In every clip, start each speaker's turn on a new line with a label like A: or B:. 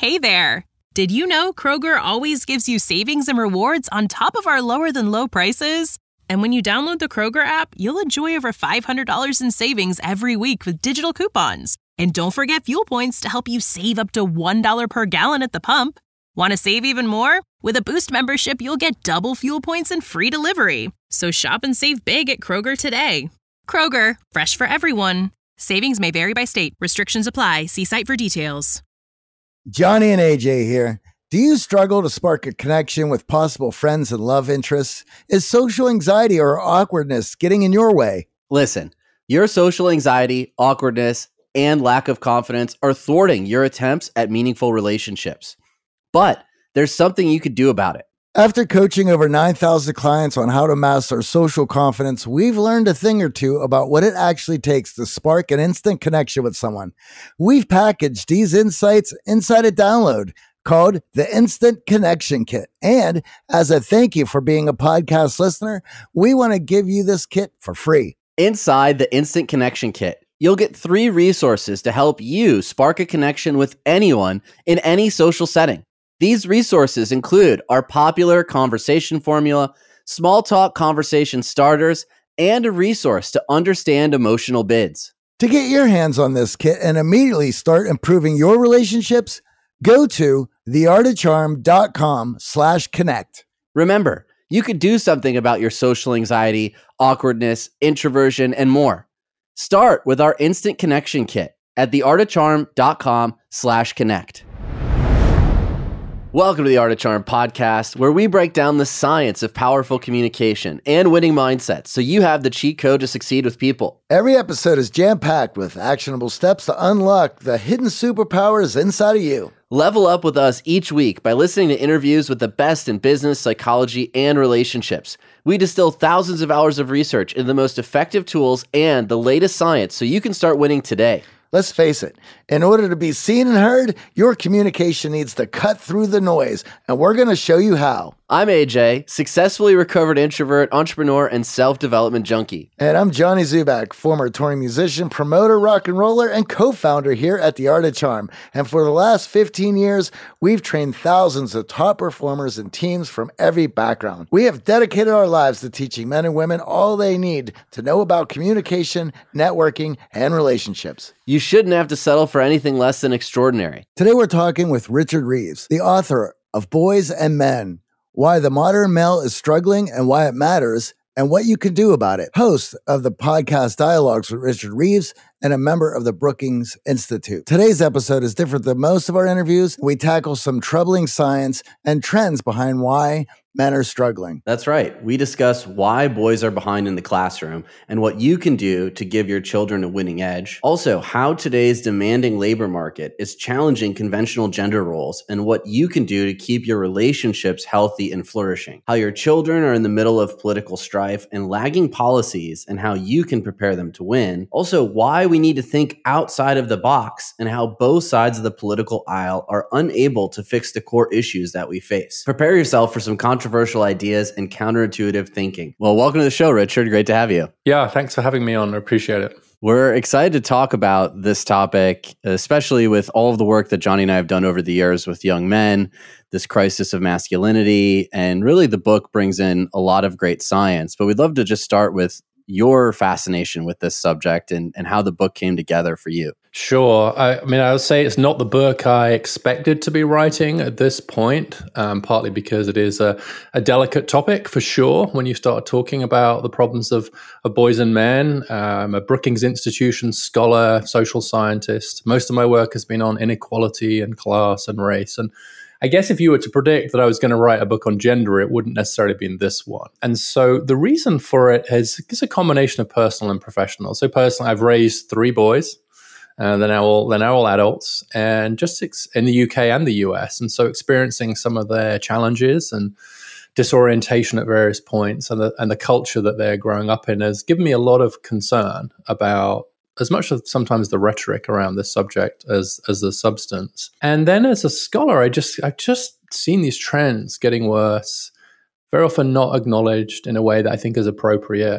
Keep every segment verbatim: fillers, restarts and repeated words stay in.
A: Hey there! Did you know Kroger always gives you savings and rewards on top of our lower-than-low prices? And when you download the Kroger app, you'll enjoy over five hundred dollars in savings every week with digital coupons. And don't forget fuel points to help you save up to one dollar per gallon at the pump. Want to save even more? With a Boost membership, you'll get double fuel points and free delivery. So shop and save big at Kroger today. Kroger, fresh for everyone. Savings may vary by state. Restrictions apply. See site for details.
B: Johnny and A J here. Do you struggle to spark a connection with possible friends and love interests? Is social anxiety or awkwardness getting in your way?
C: Listen, your social anxiety, awkwardness, and lack of confidence are thwarting your attempts at meaningful relationships. But there's something you could do about it.
B: After coaching over nine thousand clients on how to master social confidence, we've learned a thing or two about what it actually takes to spark an instant connection with someone. We've packaged these insights inside a download called the Instant Connection Kit. And as a thank you for being a podcast listener, we want to give you this kit for free.
C: Inside the Instant Connection Kit, you'll get three resources to help you spark a connection with anyone in any social setting. These resources include our popular conversation formula, small talk conversation starters, and a resource to understand emotional bids.
B: To get your hands on this kit and immediately start improving your relationships, go to theartofcharm.com slash connect.
C: Remember, you could do something about your social anxiety, awkwardness, introversion, and more. Start with our Instant Connection Kit at theartofcharm.com slash connect. Welcome to the Art of Charm podcast, where we break down the science of powerful communication and winning mindsets so you have the cheat code to succeed with people.
B: Every episode is jam-packed with actionable steps to unlock the hidden superpowers inside of you.
C: Level up with us each week by listening to interviews with the best in business, psychology, and relationships. We distill thousands of hours of research into the most effective tools and the latest science so you can start winning today.
B: Let's face it, in order to be seen and heard, your communication needs to cut through the noise, and we're going to show you how.
C: I'm A J, successfully recovered introvert, entrepreneur, and self-development junkie.
B: And I'm Johnny Zubak, former touring musician, promoter, rock and roller, and co-founder here at The Art of Charm. And for the last fifteen years, we've trained thousands of top performers and teams from every background. We have dedicated our lives to teaching men and women all they need to know about communication, networking, and relationships.
C: You shouldn't have to settle for anything less than extraordinary.
B: Today we're talking with Richard Reeves, the author of Boys and Men, Why the Modern Male is Struggling and Why It Matters, and What You Can Do About It. Host of the podcast Dialogues with Richard Reeves and a member of the Brookings Institute. Today's episode is different than most of our interviews. We tackle some troubling science and trends behind why men are struggling.
C: That's right. We discuss why boys are behind in the classroom and what you can do to give your children a winning edge. Also, how today's demanding labor market is challenging conventional gender roles and what you can do to keep your relationships healthy and flourishing. How your children are in the middle of political strife and lagging policies and how you can prepare them to win. Also, why we need to think outside of the box and how both sides of the political aisle are unable to fix the core issues that we face. Prepare yourself for some controversial controversial ideas and counterintuitive thinking. Well, welcome to the show, Richard. Great to have you.
D: Yeah, thanks for having me on. I appreciate it.
C: We're excited to talk about this topic, especially with all of the work that Johnny and I have done over the years with young men, this crisis of masculinity, and really the book brings in a lot of great science. But we'd love to just start with your fascination with this subject and, and how the book came together for you.
D: Sure. I, I mean, I would say it's not the book I expected to be writing at this point, um, partly because it is a, a delicate topic for sure when you start talking about the problems of, of boys and men. I'm a Brookings Institution scholar, social scientist. Most of my work has been on inequality and class and race. And I guess if you were to predict that I was going to write a book on gender, it wouldn't necessarily be in this one. And so the reason for it is, is a combination of personal and professional. So personally, I've raised three boys. Uh, they're now all they're now all adults, and just ex- in the U K and the U S. And so experiencing some of their challenges and disorientation at various points, and the and the culture that they're growing up in has given me a lot of concern about as much as sometimes the rhetoric around this subject as as the substance. And then as a scholar, I just I've just seen these trends getting worse, very often not acknowledged in a way that I think is appropriate.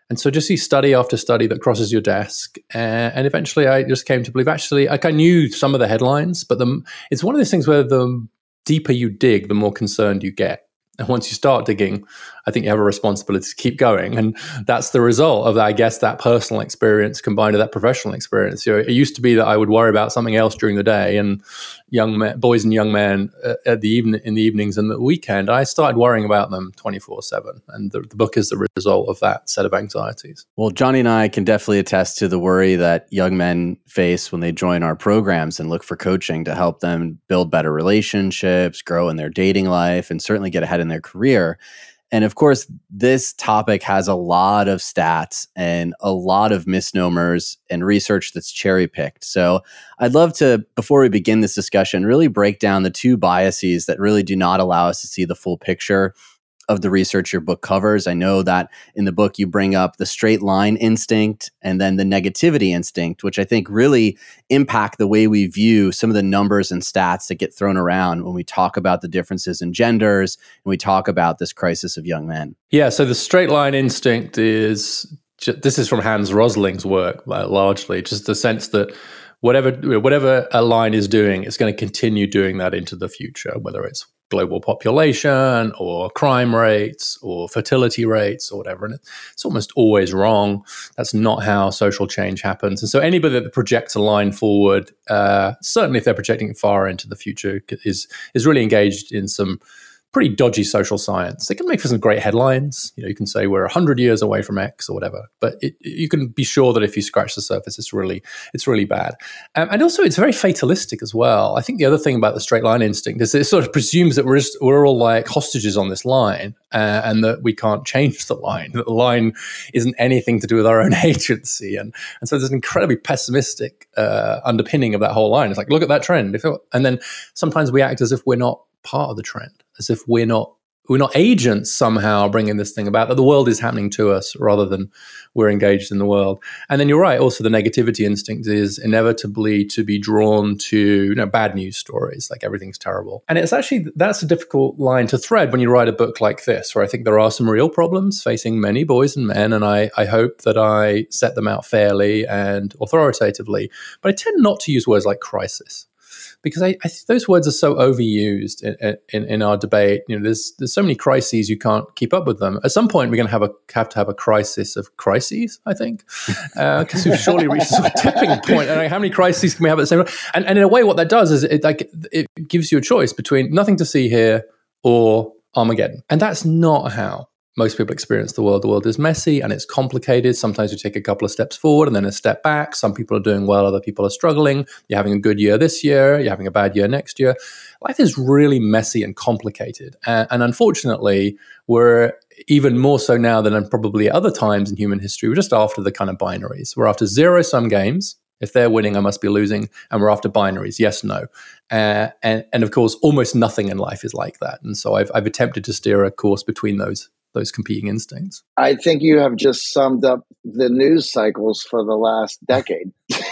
D: And so just see study after study that crosses your desk. Uh, and eventually I just came to believe, actually, like I knew some of the headlines, but the, it's one of those things where the deeper you dig, the more concerned you get. And once you start digging, I think you have a responsibility to keep going. And that's the result of, I guess, that personal experience combined with that professional experience. You know, it used to be that I would worry about something else during the day, and young men, boys and young men uh, at the even, in the evenings and the weekend, I started worrying about them twenty-four seven. And the, the book is the result of that set of anxieties.
C: Well, Johnny and I can definitely attest to the worry that young men face when they join our programs and look for coaching to help them build better relationships, grow in their dating life, and certainly get ahead in their career. And of course, this topic has a lot of stats and a lot of misnomers and research that's cherry picked. So I'd love to, before we begin this discussion, really break down the two biases that really do not allow us to see the full picture of the research your book covers. I know that in the book you bring up the straight line instinct and then the negativity instinct, which I think really impact the way we view some of the numbers and stats that get thrown around when we talk about the differences in genders and we talk about this crisis of young men.
D: Yeah, so the straight line instinct is, this is from Hans Rosling's work largely, just the sense that whatever whatever a line is doing, it's going to continue doing that into the future, whether it's global population or crime rates or fertility rates or whatever. And it's almost always wrong. That's not how social change happens. And so anybody that projects a line forward, uh, certainly if they're projecting it far into the future, is is really engaged in some pretty dodgy social science. They can make for some great headlines. You know, you can say we're one hundred years away from X or whatever, but it, you can be sure that if you scratch the surface, it's really it's really bad. Um, and also, it's very fatalistic as well. I think the other thing about the straight line instinct is it sort of presumes that we're just, we're all like hostages on this line, uh, and that we can't change the line. That the line isn't anything to do with our own agency, and and so there's an incredibly pessimistic uh, underpinning of that whole line. It's like, look at that trend, if it, and then sometimes we act as if we're not part of the trend, as if we're not we're not agents somehow bringing this thing about, that the world is happening to us rather than we're engaged in the world. And then you're right, also the negativity instinct is inevitably to be drawn to, you know, bad news stories, like everything's terrible. And it's actually, that's a difficult line to thread when you write a book like this, where I think there are some real problems facing many boys and men, and I, I hope that I set them out fairly and authoritatively. But I tend not to use words like crisis, because I, I those words are so overused in, in, in our debate. You know, there's there's so many crises you can't keep up with them. At some point, we're going to have a have to have a crisis of crises, I think, because uh, we've surely reached a sort of tipping point. And like, how many crises can we have at the same time? And, and in a way, what that does is it like it gives you a choice between nothing to see here or Armageddon, and that's not how most people experience the world. The world is messy and it's complicated. Sometimes you take a couple of steps forward and then a step back. Some people are doing well, other people are struggling. You're having a good year this year, you're having a bad year next year. Life is really messy and complicated. And, and unfortunately, we're even more so now than probably other times in human history, we're just after the kind of binaries. We're after zero-sum games. If they're winning, I must be losing. And we're after binaries, yes, no. Uh, and, and of course, almost nothing in life is like that. And so I've, I've attempted to steer a course between those those competing instincts.
B: I think you have just summed up the news cycles for the last decade.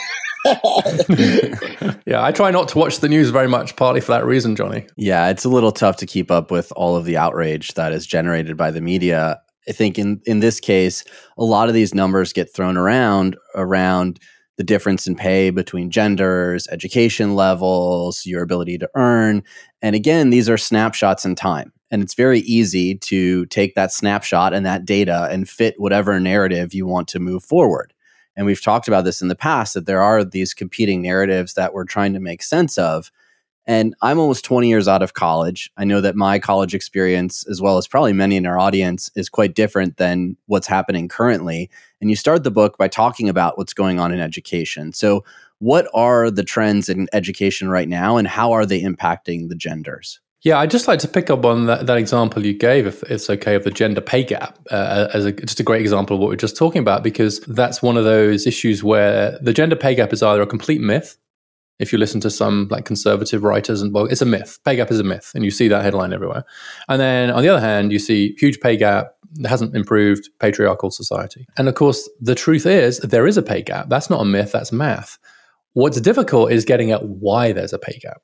D: Yeah, I try not to watch the news very much, partly for that reason, Johnny.
C: Yeah, it's a little tough to keep up with all of the outrage that is generated by the media. I think in, in this case, a lot of these numbers get thrown around, around the difference in pay between genders, education levels, your ability to earn. And again, these are snapshots in time. And it's very easy to take that snapshot and that data and fit whatever narrative you want to move forward. And we've talked about this in the past, that there are these competing narratives that we're trying to make sense of. And I'm almost twenty years out of college. I know that my college experience, as well as probably many in our audience, is quite different than what's happening currently. And you start the book by talking about what's going on in education. So what are the trends in education right now, and how are they impacting the genders?
D: Yeah, I'd just like to pick up on that, that example you gave, if it's okay, of the gender pay gap, uh, as a, just a great example of what we we're just talking about, because that's one of those issues where the gender pay gap is either a complete myth. If you listen to some like conservative writers, and well, it's a myth. Pay gap is a myth, and you see that headline everywhere. And then on the other hand, you see huge pay gap that hasn't improved patriarchal society. And of course, the truth is there is a pay gap. That's not a myth, that's math. What's difficult is getting at why there's a pay gap.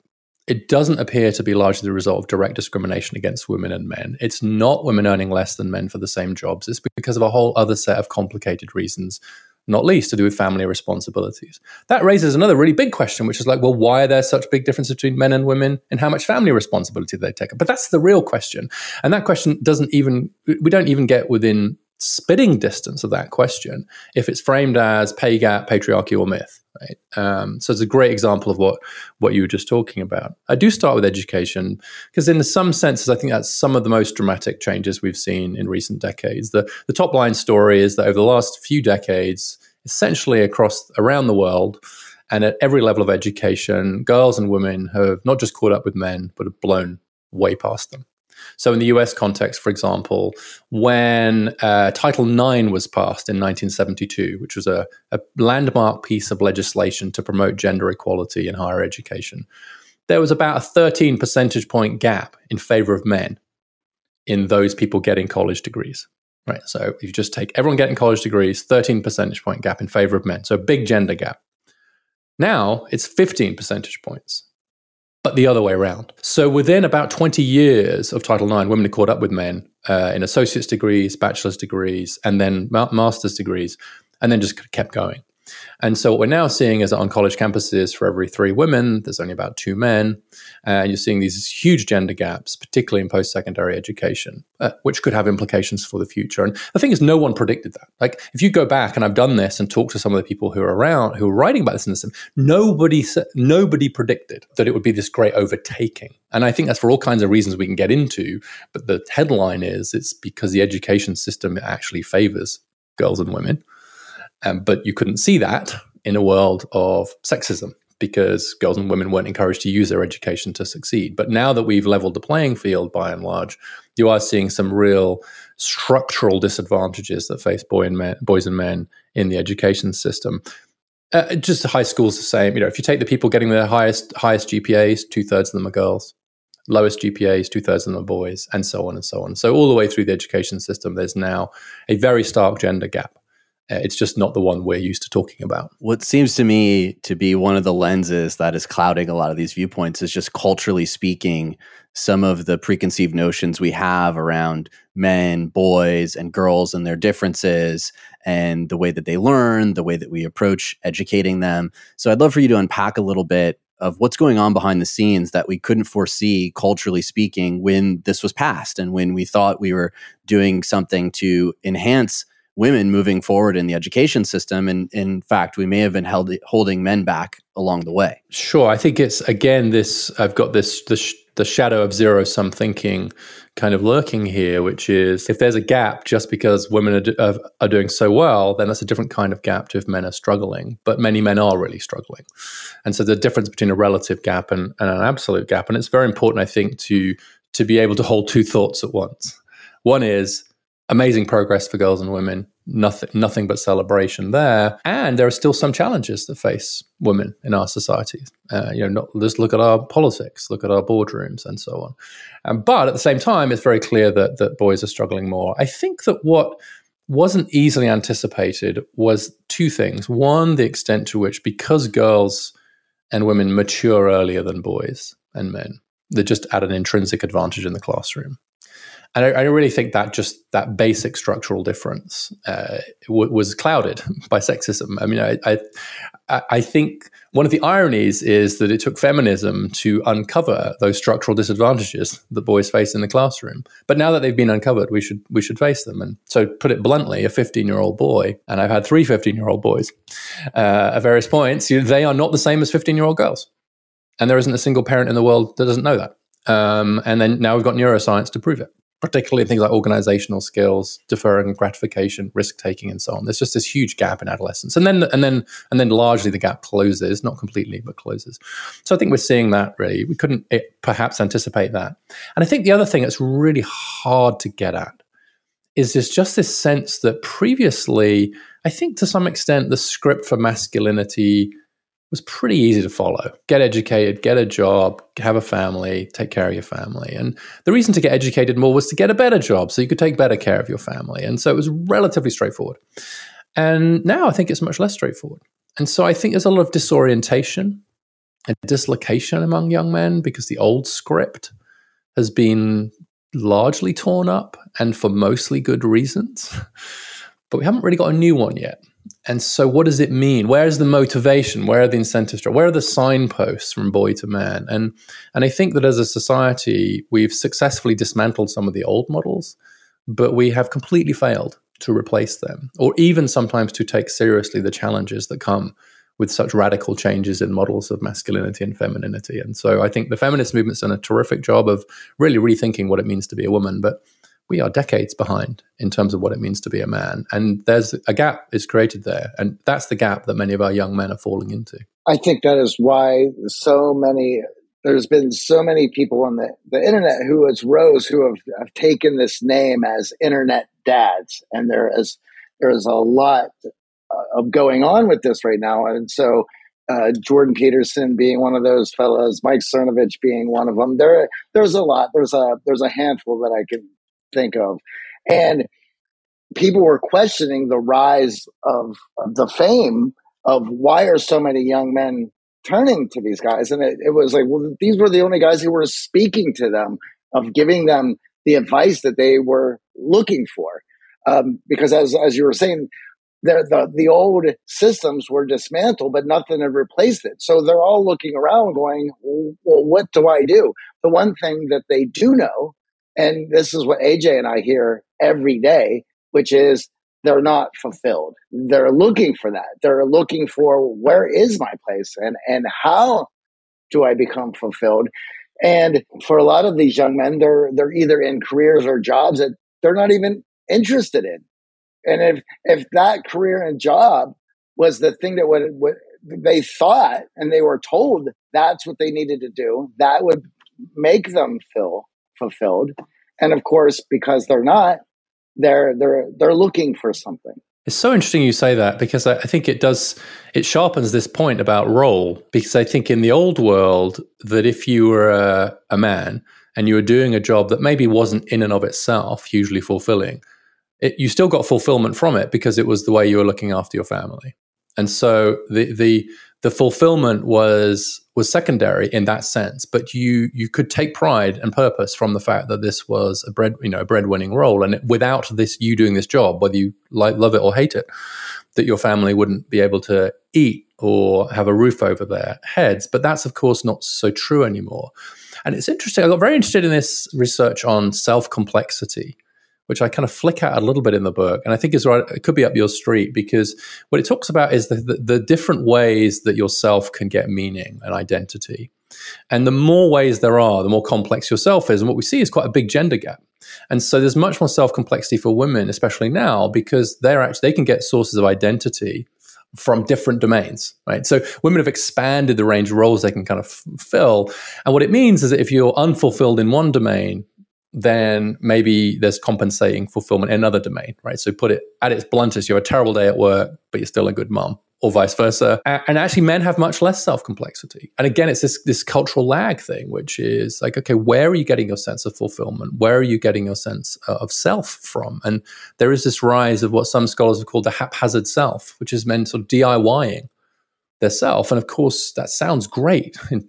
D: it doesn't appear to be largely the result of direct discrimination against women and men. It's not women earning less than men for the same jobs. It's because of a whole other set of complicated reasons, not least to do with family responsibilities. That raises another really big question, which is like, well, why are there such big differences between men and women and how much family responsibility they take? But that's the real question. And that question doesn't even, we don't even get within spitting distance of that question if it's framed as pay gap, patriarchy, or myth. Right? Um, so it's a great example of what what you were just talking about. I do start with education because in some senses, I think that's some of the most dramatic changes we've seen in recent decades. The, the top line story is that over the last few decades, essentially across around the world and at every level of education, girls and women have not just caught up with men, but have blown way past them. So in the U S context, for example, when uh, Title nine was passed in nineteen seventy-two, which was a, a landmark piece of legislation to promote gender equality in higher education, there was about a thirteen percentage point gap in favor of men in those people getting college degrees. Right. So if you just take everyone getting college degrees, thirteen percentage point gap in favor of men. So a big gender gap. Now it's fifteen percentage points. But the other way around. So within about twenty years of Title nine, women had caught up with men uh, in associate's degrees, bachelor's degrees, and then ma- master's degrees, and then just kept going. And so what we're now seeing is that on college campuses, for every three women, there's only about two men. And you're seeing these huge gender gaps, particularly in post-secondary education, uh, which could have implications for the future. And the thing is, no one predicted that. Like, if you go back, and I've done this and talked to some of the people who are around, who are writing about this in the system, nobody, nobody predicted that it would be this great overtaking. And I think that's for all kinds of reasons we can get into. But the headline is, it's because the education system actually favors girls and women. Um, but you couldn't see that in a world of sexism because girls and women weren't encouraged to use their education to succeed. But now that we've leveled the playing field by and large, you are seeing some real structural disadvantages that face boy and men, boys and men in the education system. Uh, just high school's the same. You know, if you take the people getting their highest highest G P As, two thirds of them are girls. Lowest G P As, two thirds of them are boys, and so on and so on. So all the way through the education system, there's now a very stark gender gap. It's just not the one we're used to talking about.
C: What seems to me to be one of the lenses that is clouding a lot of these viewpoints is just culturally speaking, some of the preconceived notions we have around men, boys, and girls and their differences and the way that they learn, the way that we approach educating them. So I'd love for you to unpack a little bit of what's going on behind the scenes that we couldn't foresee, culturally speaking, when this was passed and when we thought we were doing something to enhance women moving forward in the education system. And in fact, we may have been held, holding men back along the way.
D: Sure. I think it's, again, this, I've got this, the, sh- the shadow of zero-sum thinking kind of lurking here, which is if there's a gap just because women are, do, are, are doing so well, then that's a different kind of gap to if men are struggling. But many men are really struggling. And so the difference between a relative gap and, and an absolute gap, and it's very important, I think, to to be able to hold two thoughts at once. One is, amazing progress for girls and women, nothing nothing but celebration there. And there are still some challenges that face women in our society. Uh, you know, not, just look at our politics, look at our boardrooms and so on. Um, but at the same time, it's very clear that that boys are struggling more. I think that what wasn't easily anticipated was two things. One, the extent to which, because girls and women mature earlier than boys and men, they're just at an intrinsic advantage in the classroom. And I, I really think that just that basic structural difference uh, w- was clouded by sexism. I mean, I, I I think one of the ironies is that it took feminism to uncover those structural disadvantages that boys face in the classroom. But now that they've been uncovered, we should we should face them. And so, put it bluntly, a fifteen-year-old boy, and I've had three fifteen-year-old boys uh, at various points, you know, they are not the same as fifteen-year-old girls. And there isn't a single parent in the world that doesn't know that. Um, and then now we've got neuroscience to prove it, particularly things like organizational skills, deferring gratification, risk-taking, and so on. There's just this huge gap in adolescence. And then and then, and then largely the gap closes, not completely, but closes. So I think we're seeing that really. We couldn't it, perhaps anticipate that. And I think the other thing that's really hard to get at is this, just this sense that previously, I think to some extent, the script for masculinity was pretty easy to follow. Get educated, get a job, have a family, take care of your family. And the reason to get educated more was to get a better job so you could take better care of your family. And so it was relatively straightforward. And now I think it's much less straightforward. And so I think there's a lot of disorientation a dislocation among young men because the old script has been largely torn up and for mostly good reasons. But we haven't really got a new one yet. And so what does it mean? Where is the motivation? Where are the incentives? Where are the signposts from boy to man? And and I think that as a society, we've successfully dismantled some of the old models, but we have completely failed to replace them, or even sometimes to take seriously the challenges that come with such radical changes in models of masculinity and femininity. And so I think the feminist movement's done a terrific job of really rethinking what it means to be a woman, but we are decades behind in terms of what it means to be a man. And there's a gap is created there. And that's the gap that many of our young men are falling into.
B: I think that is why so many, there's been so many people on the, the internet who has rose, who have, have taken this name as internet dads. And there is, there is a lot of going on with this right now. And so uh, Jordan Peterson being one of those fellows, Mike Cernovich being one of them, there, there's a lot, there's a, there's a handful that I can think of. And people were questioning the rise of, of the fame of why are so many young men turning to these guys. And it, it was like, well, these were the only guys who were speaking to them, of giving them the advice that they were looking for. Um, because as, as you were saying, the, the, the old systems were dismantled, but nothing had replaced it. So they're all looking around going, well, what do I do? The one thing that they do know, and this is what A J and I hear every day, which is they're not fulfilled. They're looking for that. They're looking for, where is my place, and, and how do I become fulfilled? And for a lot of these young men, they're, they're either in careers or jobs that they're not even interested in. And if, if that career and job was the thing that would, would they thought, and they were told that's what they needed to do, that would make them feel fulfilled. And of course, because they're not, they're they're they're looking for something.
D: It's so interesting you say that, because I think it does, it sharpens this point about role, because I think in the old world that if you were a, a man and you were doing a job that maybe wasn't in and of itself hugely fulfilling, it, you still got fulfillment from it because it was the way you were looking after your family. And so the the the fulfillment was was secondary in that sense, but you you could take pride and purpose from the fact that this was a bread you know a breadwinning role, and it, without this you doing this job, whether you like love it or hate it, that your family wouldn't be able to eat or have a roof over their heads. But that's of course not so true anymore. And it's interesting. I got very interested in this research on self-complexity, which I kind of flick out a little bit in the book. And I think is right, it could be up your street, because what it talks about is the, the, the different ways that yourself can get meaning and identity. And the more ways there are, the more complex yourself is. And what we see is quite a big gender gap. And so there's much more self-complexity for women, especially now, because they're actually, they can get sources of identity from different domains, right? So women have expanded the range of roles they can kind of f- fill. And what it means is that if you're unfulfilled in one domain, then maybe there's compensating fulfillment in another domain, right? So put it at its bluntest, you have a terrible day at work, but you're still a good mom, or vice versa. And actually men have much less self-complexity. And again, it's this, this cultural lag thing, which is like, okay, where are you getting your sense of fulfillment? Where are you getting your sense of self from? And there is this rise of what some scholars have called the haphazard self, which is men sort of DIYing their self. And of course, that sounds great in,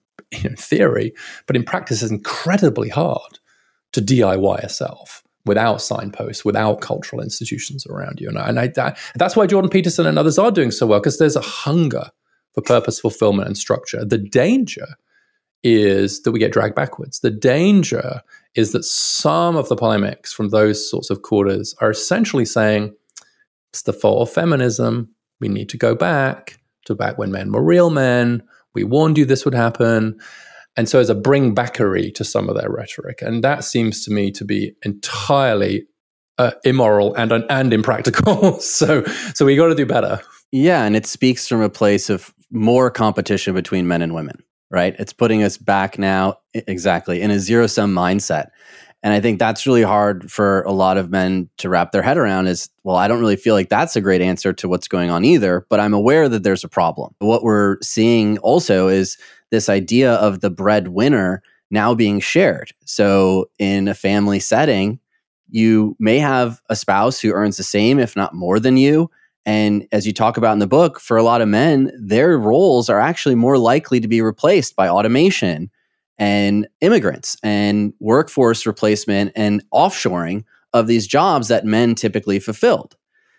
D: in theory, but in practice is incredibly hard to D I Y a self without signposts, without cultural institutions around you. And, I, and I, that, that's why Jordan Peterson and others are doing so well, because there's a hunger for purpose, fulfillment, and structure. The danger is that we get dragged backwards. The danger is that some of the polemics from those sorts of quarters are essentially saying, it's the fault of feminism. We need to go back to back when men were real men. We warned you this would happen. And so there's a bring backery to some of their rhetoric. And that seems to me to be entirely uh, immoral and and impractical. so so we got to do better.
C: Yeah, and it speaks from a place of more competition between men and women, right? It's putting us back now, exactly, in a zero-sum mindset. And I think that's really hard for a lot of men to wrap their head around is, well, I don't really feel like that's a great answer to what's going on either, but I'm aware that there's a problem. What we're seeing also is this idea of the breadwinner now being shared. So in a family setting, you may have a spouse who earns the same, if not more than you, And as you talk about in the book, for a lot of men, their roles are actually more likely to be replaced by automation and immigrants and workforce replacement and offshoring of these jobs that men typically fulfilled.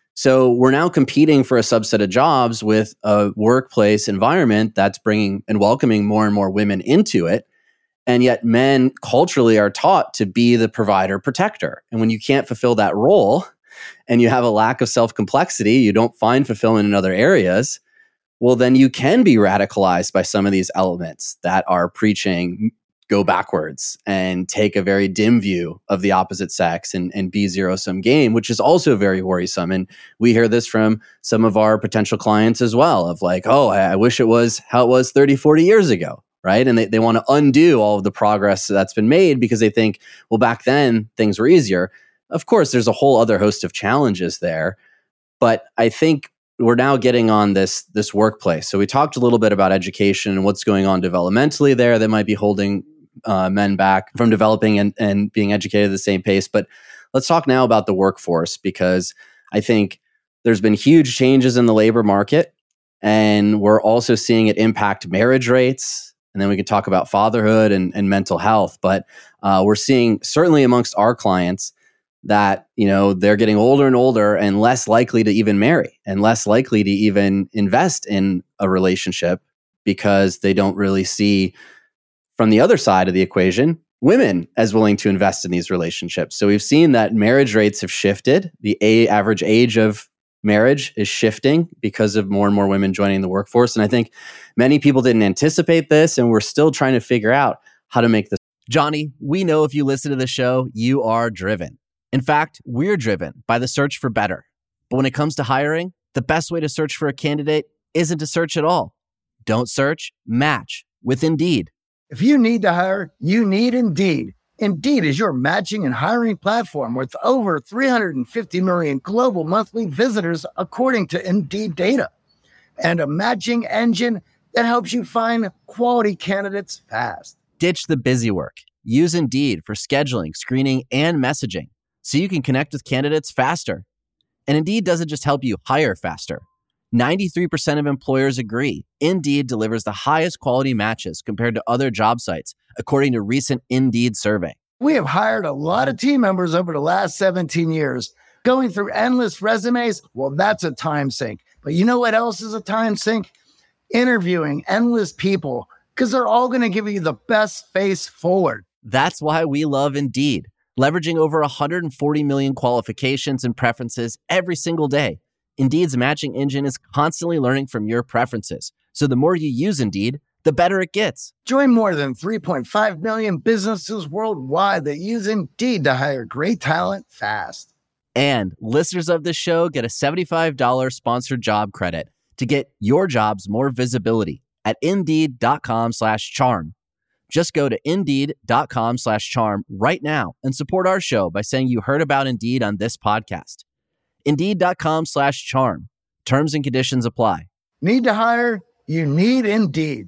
C: So we're now competing for a subset of jobs with a workplace environment that's bringing and welcoming more and more women into it. And yet men culturally are taught to be the provider protector. And when you can't fulfill that role and you have a lack of self-complexity, you don't find fulfillment in other areas, well, then you can be radicalized by some of these elements that are preaching go backwards and take a very dim view of the opposite sex and, and be zero-sum game, which is also very worrisome. And we hear this from some of our potential clients as well of like, oh, I wish it was how it was thirty, forty years ago, right? And they, they want to undo all of the progress that's been made because they think, well, back then things were easier. Of course, there's a whole other host of challenges there. But I think we're now getting on this, this workplace. So we talked a little bit about education and what's going on developmentally there that might be holding Uh, men back from developing and, and being educated at the same pace. But let's talk now about the workforce, because I think there's been huge changes in the labor market, and we're also seeing it impact marriage rates. And then we can talk about fatherhood and, and mental health. But uh, we're seeing certainly amongst our clients that, you know, they're getting older and older and less likely to even marry and less likely to even invest in a relationship because they don't really see, from the other side of the equation, women as willing to invest in these relationships. So we've seen that marriage rates have shifted. The a- average age of marriage is shifting because of more and more women joining the workforce. And I think many people didn't anticipate this, and we're still trying to figure out how to make this. Johnny, we know if you listen to the show, you are driven. In fact, we're driven by the search for better. But when it comes to hiring, the best way to search for a candidate isn't to search at all. Don't search, match with Indeed.
B: If you need to hire, you need Indeed. Indeed is your matching and hiring platform with over three hundred fifty million global monthly visitors, according to Indeed data, and a matching engine that helps you find quality candidates fast.
C: Ditch the busy work. Use Indeed for scheduling, screening, and messaging so you can connect with candidates faster. And Indeed doesn't just help you hire faster. ninety-three percent of employers agree Indeed delivers the highest quality matches compared to other job sites, according to recent Indeed survey.
B: We have hired a lot of team members over the last seventeen years. Going through endless resumes, well, that's a time sink. But you know what else is a time sink? Interviewing endless people, because they're all going to give you the best face forward.
C: That's why we love Indeed, leveraging over one hundred forty million qualifications and preferences every single day. Indeed's matching engine is constantly learning from your preferences. So the more you use Indeed, the better it gets.
B: Join more than three point five million businesses worldwide that use Indeed to hire great talent fast.
C: And listeners of this show get a seventy-five dollars sponsored job credit to get your jobs more visibility at Indeed.com slash charm. Just go to Indeed.com slash charm right now and support our show by saying you heard about Indeed on this podcast. Indeed.com slash charm. Terms and conditions apply.
B: Need to hire? You need Indeed.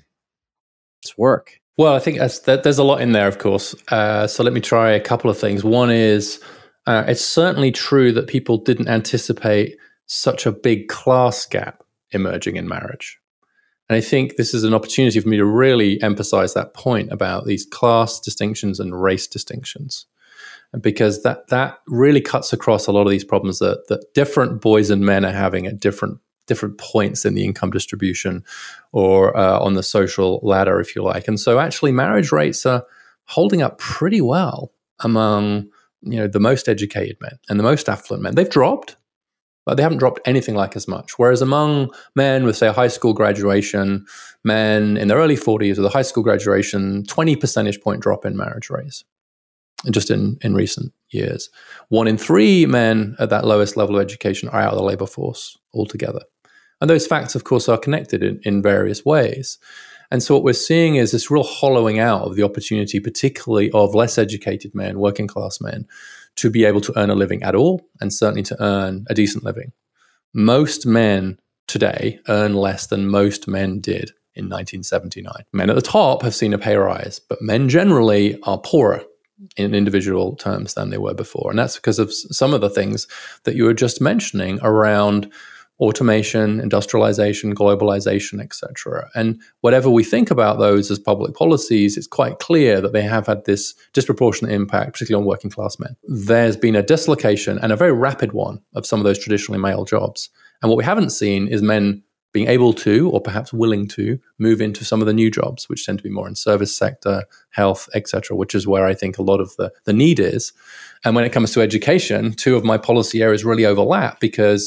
C: It's work.
D: Well, I think that's, that, there's a lot in there, of course. Uh, so let me try a couple of things. One is, uh, it's certainly true that people didn't anticipate such a big class gap emerging in marriage. And I think this is an opportunity for me to really emphasize that point about these class distinctions and race distinctions. Because that that really cuts across a lot of these problems that, that different boys and men are having at different different points in the income distribution or uh, on the social ladder, if you like. And so actually marriage rates are holding up pretty well among, you know, the most educated men and the most affluent men. They've dropped, but they haven't dropped anything like as much. Whereas among men with, say, a high school graduation, men in their early forties with a high school graduation, twenty percentage point drop in marriage rates. Just in, in recent years. One in three men at that lowest level of education are out of the labor force altogether. And those facts, of course, are connected in, in various ways. And so what we're seeing is this real hollowing out of the opportunity, particularly of less educated men, working class men, to be able to earn a living at all, and certainly to earn a decent living. Most men today earn less than most men did in nineteen seventy-nine. Men at the top have seen a pay rise, but men generally are poorer in individual terms than they were before. And that's because of some of the things that you were just mentioning around automation, industrialization, globalization, et cetera. And whatever we think about those as public policies, it's quite clear that they have had this disproportionate impact, particularly on working class men. There's been a dislocation, and a very rapid one, of some of those traditionally male jobs. And what we haven't seen is men being able to, or perhaps willing to, move into some of the new jobs, which tend to be more in service sector, health, et cetera, which is where I think a lot of the, the need is. And when it comes to education, two of my policy areas really overlap, because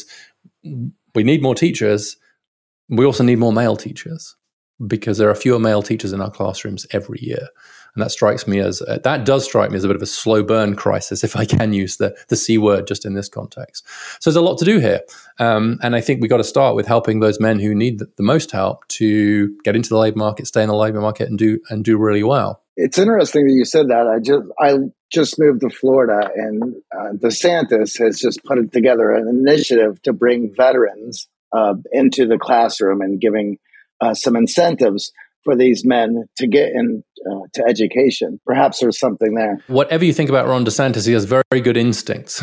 D: we need more teachers. We also need more male teachers, because there are fewer male teachers in our classrooms every year. And that strikes me as, uh, that does strike me as a bit of a slow burn crisis, if I can use the, the C word just in this context. So there's a lot to do here. Um, and I think we got to start with helping those men who need the, the most help to get into the labor market, stay in the labor market, and do and do really well.
B: It's interesting that you said that. I just I just moved to Florida, and uh, DeSantis has just put together an initiative to bring veterans uh, into the classroom and giving uh, some incentives for these men to get in uh, to education. Perhaps there's something there.
D: Whatever you think about Ron DeSantis, he has very good instincts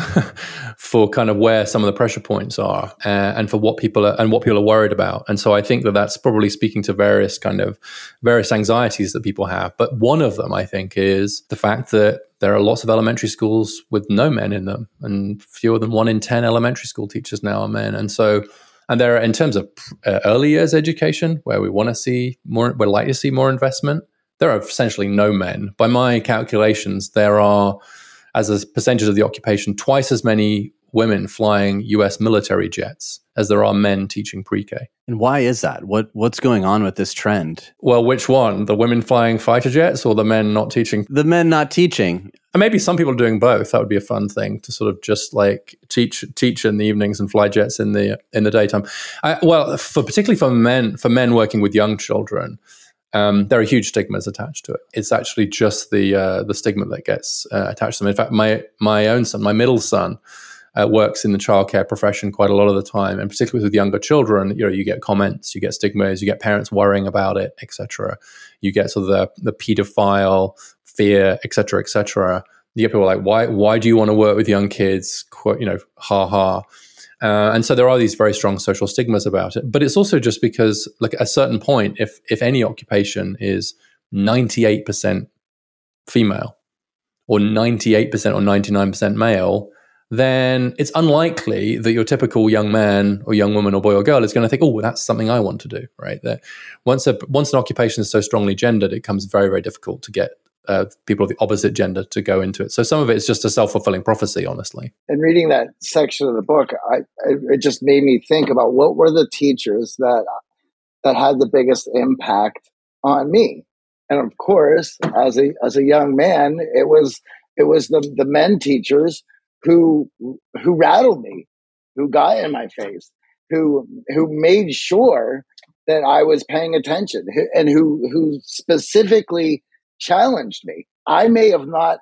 D: for kind of where some of the pressure points are uh, and for what people are and what people are worried about. And so I think that that's probably speaking to various kind of various anxieties that people have. But one of them, I think, is the fact that there are lots of elementary schools with no men in them, and fewer than one in ten elementary school teachers now are men. And so And there, in terms of uh, early years education, where we want to see more, we're likely to see more investment, there are essentially no men. By my calculations, there are, as a percentage of the occupation, twice as many women flying U S military jets as there are men teaching pre-K.
C: And why is that? What What's going on with this trend?
D: Well, which one? The women flying fighter jets, or the men not teaching?
C: The men not teaching.
D: And maybe some people are doing both. That would be a fun thing to sort of just like teach teach in the evenings and fly jets in the in the daytime. I, well, for particularly for men for men working with young children, um, there are huge stigmas attached to it. It's actually just the uh, the stigma that gets uh, attached to them. In fact, my my own son, my middle son, uh, works in the childcare profession quite a lot of the time, and particularly with younger children, you know, you get comments, you get stigmas, you get parents worrying about it, et cetera. You get sort of the the pedophile fear, et cetera, et cetera. You get people like, why, why do you want to work with young kids? Qu- you know, ha ha. Uh, and so there are these very strong social stigmas about it. But it's also just because, like, at a certain point, if if any occupation is ninety-eight percent female, or ninety-eight percent or ninety-nine percent male, then it's unlikely that your typical young man or young woman or boy or girl is going to think, oh, that's something I want to do, right? That once a once an occupation is so strongly gendered, it becomes very, very difficult to get Uh, people of the opposite gender to go into it. So some of it is just a self-fulfilling prophecy, honestly.
B: And reading that section of the book, I, it just made me think about what were the teachers that that had the biggest impact on me. And of course, as a as a young man, it was it was the the men teachers who who rattled me, who got in my face, who who made sure that I was paying attention, and who who specifically challenged me. I may have not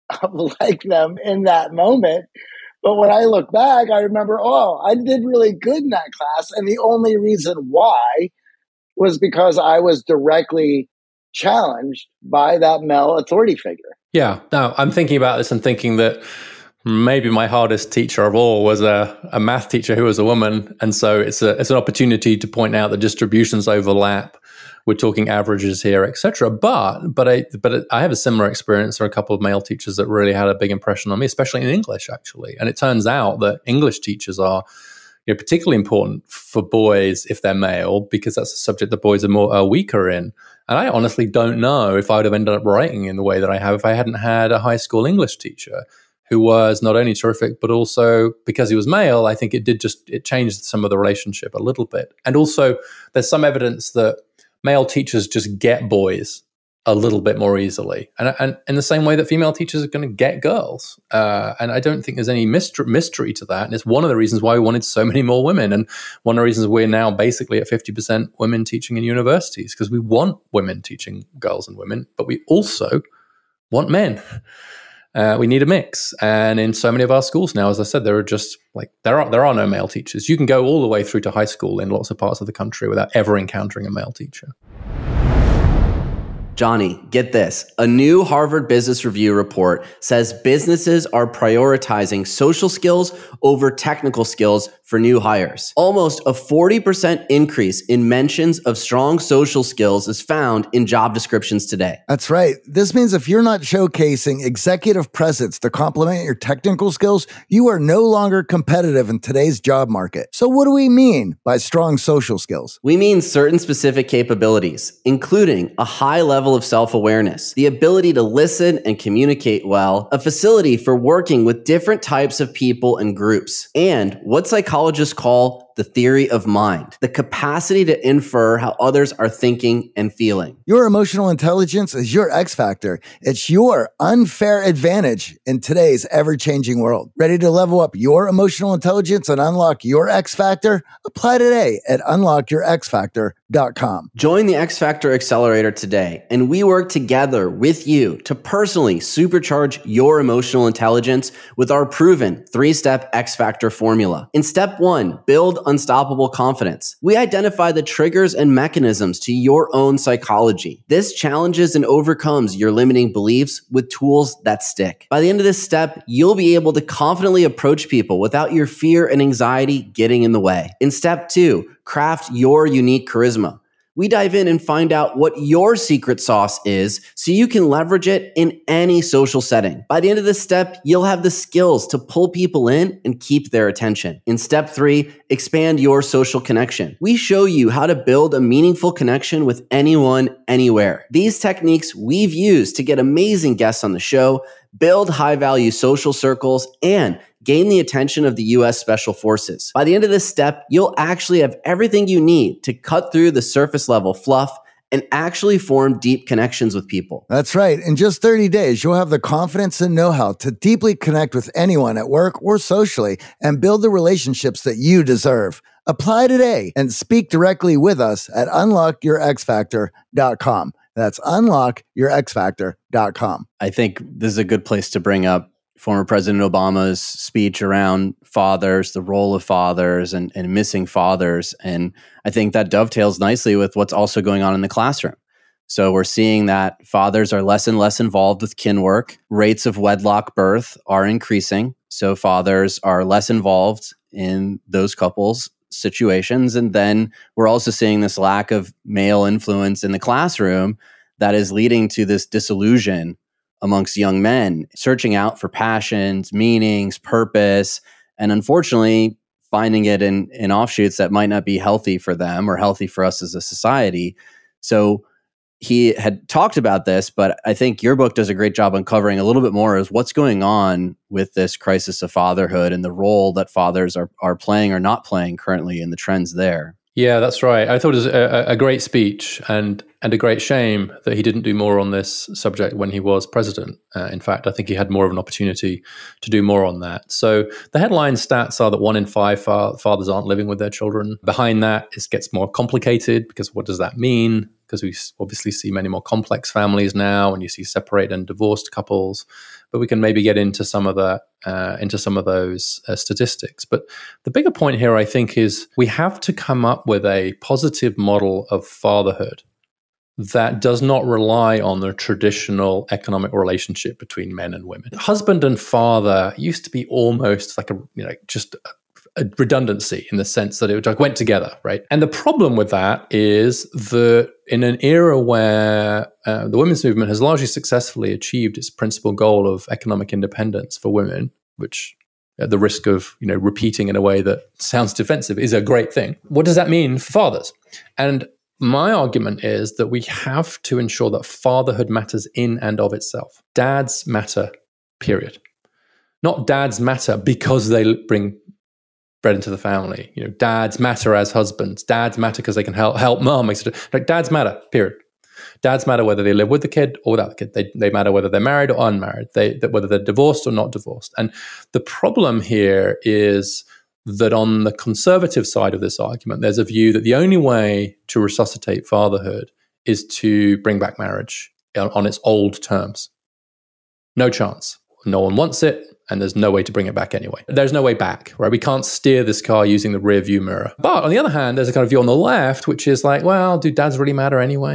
B: liked them in that moment, but when I look back, I remember, oh, I did really good in that class. And the only reason why was because I was directly challenged by that male authority figure.
D: Yeah. Now I'm thinking about this and thinking that maybe my hardest teacher of all was a, a math teacher who was a woman. And so it's a, it's an opportunity to point out that distributions overlap. We're talking averages here, et cetera. But but I but I have a similar experience. There are a couple of male teachers that really had a big impression on me, especially in English, actually. And it turns out that English teachers are, you know, particularly important for boys if they're male, because that's a subject that boys are more are weaker in. And I honestly don't know if I would have ended up writing in the way that I have if I hadn't had a high school English teacher who was not only terrific, but also because he was male, I think it did just it changed some of the relationship a little bit. And also, there's some evidence that male teachers just get boys a little bit more easily. And, and in the same way that female teachers are going to get girls. Uh, and I don't think there's any mystery, mystery to that. And it's one of the reasons why we wanted so many more women. And one of the reasons we're now basically at fifty percent women teaching in universities, because we want women teaching girls and women, but we also want men. Uh, we need a mix. And in so many of our schools now, as I said, there are just like, there are there are no male teachers. You can go all the way through to high school in lots of parts of the country without ever encountering a male teacher.
C: Johnny, get this. A new Harvard Business Review report says businesses are prioritizing social skills over technical skills for new hires. Almost a forty percent increase in mentions of strong social skills is found in job descriptions today.
B: That's right. This means if you're not showcasing executive presence to complement your technical skills, you are no longer competitive in today's job market. So what do we mean by strong social skills?
C: We mean certain specific capabilities, including a high level of self-awareness, the ability to listen and communicate well, a facility for working with different types of people and groups, and what psychologists call the theory of mind, the capacity to infer how others are thinking and feeling.
B: Your emotional intelligence is your X factor. It's your unfair advantage in today's ever-changing world. Ready to level up your emotional intelligence and unlock your X factor? Apply today at unlock your x factor dot com.
C: Join the X Factor Accelerator today, and we work together with you to personally supercharge your emotional intelligence with our proven three-step X Factor formula. In step one, build unstoppable confidence. We identify the triggers and mechanisms to your own psychology. This challenges and overcomes your limiting beliefs with tools that stick. By the end of this step, you'll be able to confidently approach people without your fear and anxiety getting in the way. In step two, craft your unique charisma. We dive in and find out what your secret sauce is so you can leverage it in any social setting. By the end of this step, you'll have the skills to pull people in and keep their attention. In step three, expand your social connection. We show you how to build a meaningful connection with anyone, anywhere. These techniques we've used to get amazing guests on the show, build high-value social circles, and gain the attention of the U S Special Forces. By the end of this step, you'll actually have everything you need to cut through the surface level fluff and actually form deep connections with people.
B: That's right. In just thirty days, you'll have the confidence and know-how to deeply connect with anyone at work or socially and build the relationships that you deserve. Apply today and speak directly with us at unlock your x factor dot com. That's unlock your x factor dot com.
C: I think this is a good place to bring up former President Obama's speech around fathers, the role of fathers and, and missing fathers. And I think that dovetails nicely with what's also going on in the classroom. So we're seeing that fathers are less and less involved with kin work. Rates of wedlock birth are increasing. So fathers are less involved in those couples' situations. And then we're also seeing this lack of male influence in the classroom that is leading to this disillusion amongst young men, searching out for passions, meanings, purpose, and unfortunately finding it in, in offshoots that might not be healthy for them or healthy for us as a society. So he had talked about this, but I think your book does a great job uncovering a little bit more as what's going on with this crisis of fatherhood and the role that fathers are, are playing or not playing currently and the trends there.
D: Yeah, that's right. I thought it was a, a great speech and and a great shame that he didn't do more on this subject when he was president. Uh, in fact, I think he had more of an opportunity to do more on that. So the headline stats are that one in five fa- fathers aren't living with their children. Behind that, it gets more complicated because what does that mean? Because we obviously see many more complex families now and you see separated and divorced couples. But we can maybe get into some of that, uh, into some of those uh, statistics. But the bigger point here, I think, is we have to come up with a positive model of fatherhood that does not rely on the traditional economic relationship between men and women. Husband and father used to be almost like a, you know, just a, a redundancy in the sense that it like went together, right? And the problem with that is that in an era where uh, the women's movement has largely successfully achieved its principal goal of economic independence for women, which at the risk of, you know, repeating in a way that sounds defensive is a great thing. What does that mean for fathers? And my argument is that we have to ensure that fatherhood matters in and of itself. Dads matter, period. Not dads matter because they bring bread into the family. You know, dads matter as husbands. Dads matter because they can help help mom. Like dads matter, period. Dads matter whether they live with the kid or without the kid. They they matter whether they're married or unmarried. They whether they're divorced or not divorced. And the problem here is that on the conservative side of this argument, there's a view that the only way to resuscitate fatherhood is to bring back marriage on, on its old terms. No chance. No one wants it, and there's no way to bring it back anyway. There's no way back, right? We can't steer this car using the rear view mirror. But on the other hand, there's a kind of view on the left, which is like, well, do dads really matter anyway?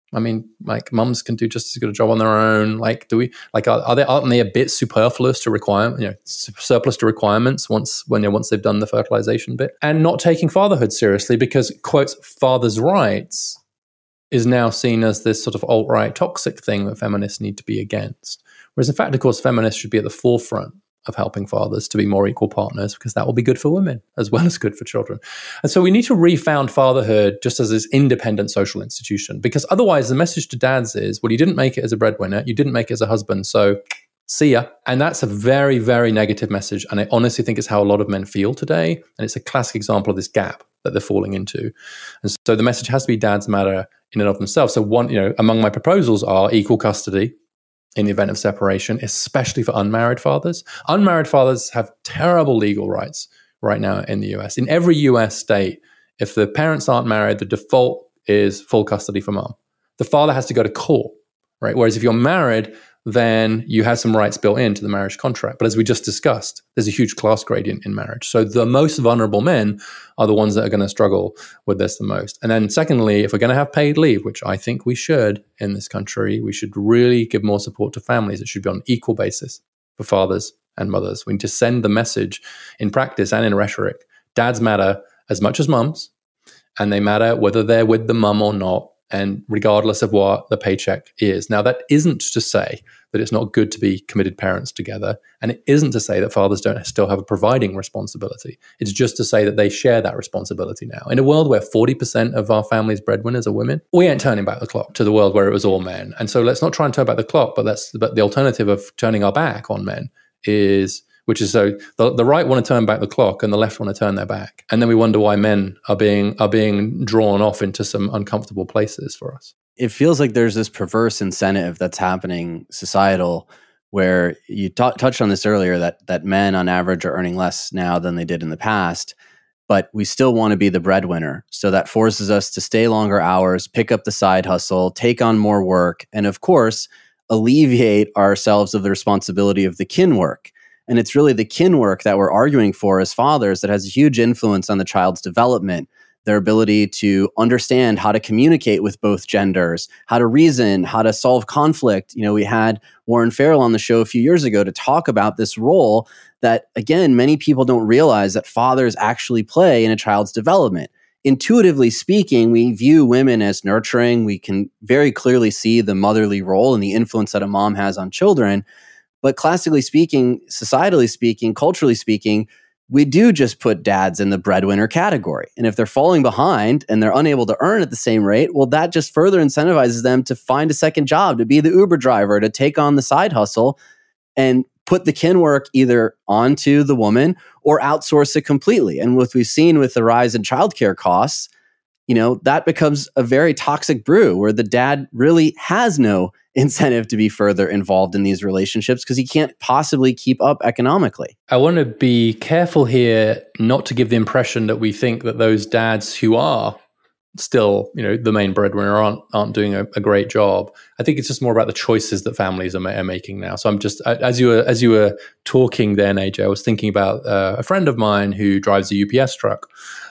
D: I mean, like mums can do just as good a job on their own. Like, do we like are, are they aren't they a bit superfluous to requirement? You know, surplus to requirements once when you know, once they've done the fertilization bit, and not taking fatherhood seriously because quotes father's rights is now seen as this sort of alt-right toxic thing that feminists need to be against. Whereas in fact, of course, feminists should be at the forefront of helping fathers to be more equal partners because that will be good for women as well as good for children. And so we need to refound fatherhood just as this independent social institution, because otherwise the message to dads is, well, you didn't make it as a breadwinner, you didn't make it as a husband, so see ya. And that's a very, very negative message. And I honestly think it's how a lot of men feel today. And it's a classic example of this gap that they're falling into. And so the message has to be dads matter in and of themselves. So one, you know, among my proposals are equal custody in the event of separation, especially for unmarried fathers. Unmarried fathers have terrible legal rights right now in the U S. In every U S state, if the parents aren't married, the default is full custody for mom. The father has to go to court, right? Whereas if you're married, then you have some rights built into the marriage contract. But as we just discussed, there's a huge class gradient in marriage. So the most vulnerable men are the ones that are going to struggle with this the most. And then secondly, if we're going to have paid leave, which I think we should in this country, we should really give more support to families. It should be on an equal basis for fathers and mothers. We need to send the message in practice and in rhetoric. Dads matter as much as mums, and they matter whether they're with the mum or not, and regardless of what the paycheck is. Now, that isn't to say that it's not good to be committed parents together, and it isn't to say that fathers don't still have a providing responsibility. It's just to say that they share that responsibility now. In a world where forty percent of our family's breadwinners are women, we ain't turning back the clock to the world where it was all men. And so let's not try and turn back the clock, but that's but the alternative of turning our back on men is... Which is so the, the right want to turn back the clock and the left want to turn their back. And then we wonder why men are being are being drawn off into some uncomfortable places for us.
C: It feels like there's this perverse incentive that's happening societal where you t- touched on this earlier, that that men on average are earning less now than they did in the past, but we still want to be the breadwinner. So that forces us to stay longer hours, pick up the side hustle, take on more work, and of course, alleviate ourselves of the responsibility of the kin work. And it's really the kin work that we're arguing for as fathers that has a huge influence on the child's development, their ability to understand how to communicate with both genders, how to reason, how to solve conflict. You know, we had Warren Farrell on the show a few years ago to talk about this role that, again, many people don't realize that fathers actually play in a child's development. Intuitively speaking, we view women as nurturing. We can very clearly see the motherly role and the influence that a mom has on children. But classically speaking, societally speaking, culturally speaking, we do just put dads in the breadwinner category. And if they're falling behind and they're unable to earn at the same rate, well, that just further incentivizes them to find a second job, to be the Uber driver, to take on the side hustle and put the kin work either onto the woman or outsource it completely. And what we've seen with the rise in childcare costs, you know, that becomes a very toxic brew where the dad really has no incentive to be further involved in these relationships because he can't possibly keep up economically.
D: I want to be careful here not to give the impression that we think that those dads who are still, you know, the main breadwinner aren't aren't doing a, a great job. I think it's just more about the choices that families are, ma- are making now. So I'm just, as you were as you were talking then, A J, I was thinking about uh, a friend of mine who drives a U P S truck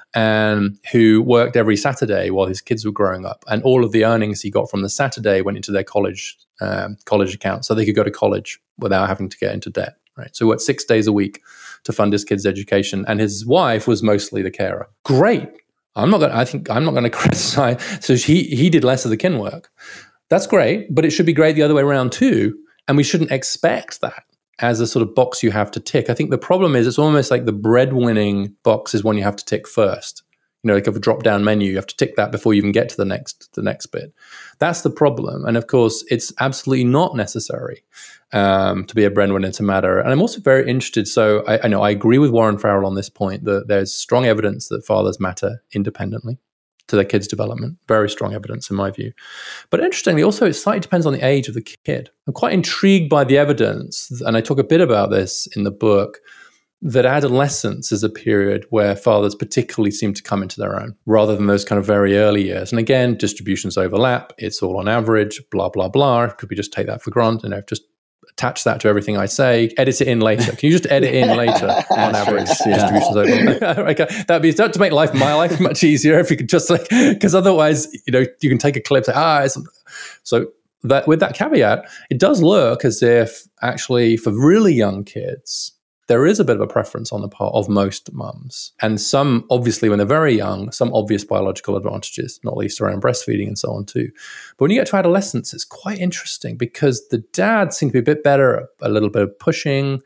D: and who worked every Saturday while his kids were growing up. And all of the earnings he got from the Saturday went into their college um, college account so they could go to college without having to get into debt. Right. So he worked six days a week to fund his kids' education. And his wife was mostly the carer. Great. I'm not going. I think I'm not going to criticize. So he he did less of the kin work. That's great, but it should be great the other way around too. And we shouldn't expect that as a sort of box you have to tick. I think the problem is it's almost like the breadwinning box is one you have to tick first. You know, like a drop-down menu, you have to tick that before you even get to the next the next bit. That's the problem. And of course, it's absolutely not necessary um, to be a breadwinner to matter. And I'm also very interested. So I, I know I agree with Warren Farrell on this point that there's strong evidence that fathers matter independently to their kids' development. Very strong evidence in my view. But interestingly, also it slightly depends on the age of the kid. I'm quite intrigued by the evidence, and I talk a bit about this in the book, that adolescence is a period where fathers particularly seem to come into their own, rather than those kind of very early years. And again, distributions overlap. It's all on average, blah, blah, blah. Could we just take that for granted? You know, just attach that to everything I say, edit it in later. Can you just edit in later on average yeah. distributions overlap? Okay. That'd be to make life, my life much easier if you could just like, because otherwise, you know, you can take a clip, say, ah, it's, So that with that caveat, it does look as if actually for really young kids, there is a bit of a preference on the part of most mums. And some, obviously, when they're very young, some obvious biological advantages, not least around breastfeeding and so on too. But when you get to adolescence, it's quite interesting because the dads seem to be a bit better at a little bit of pushing,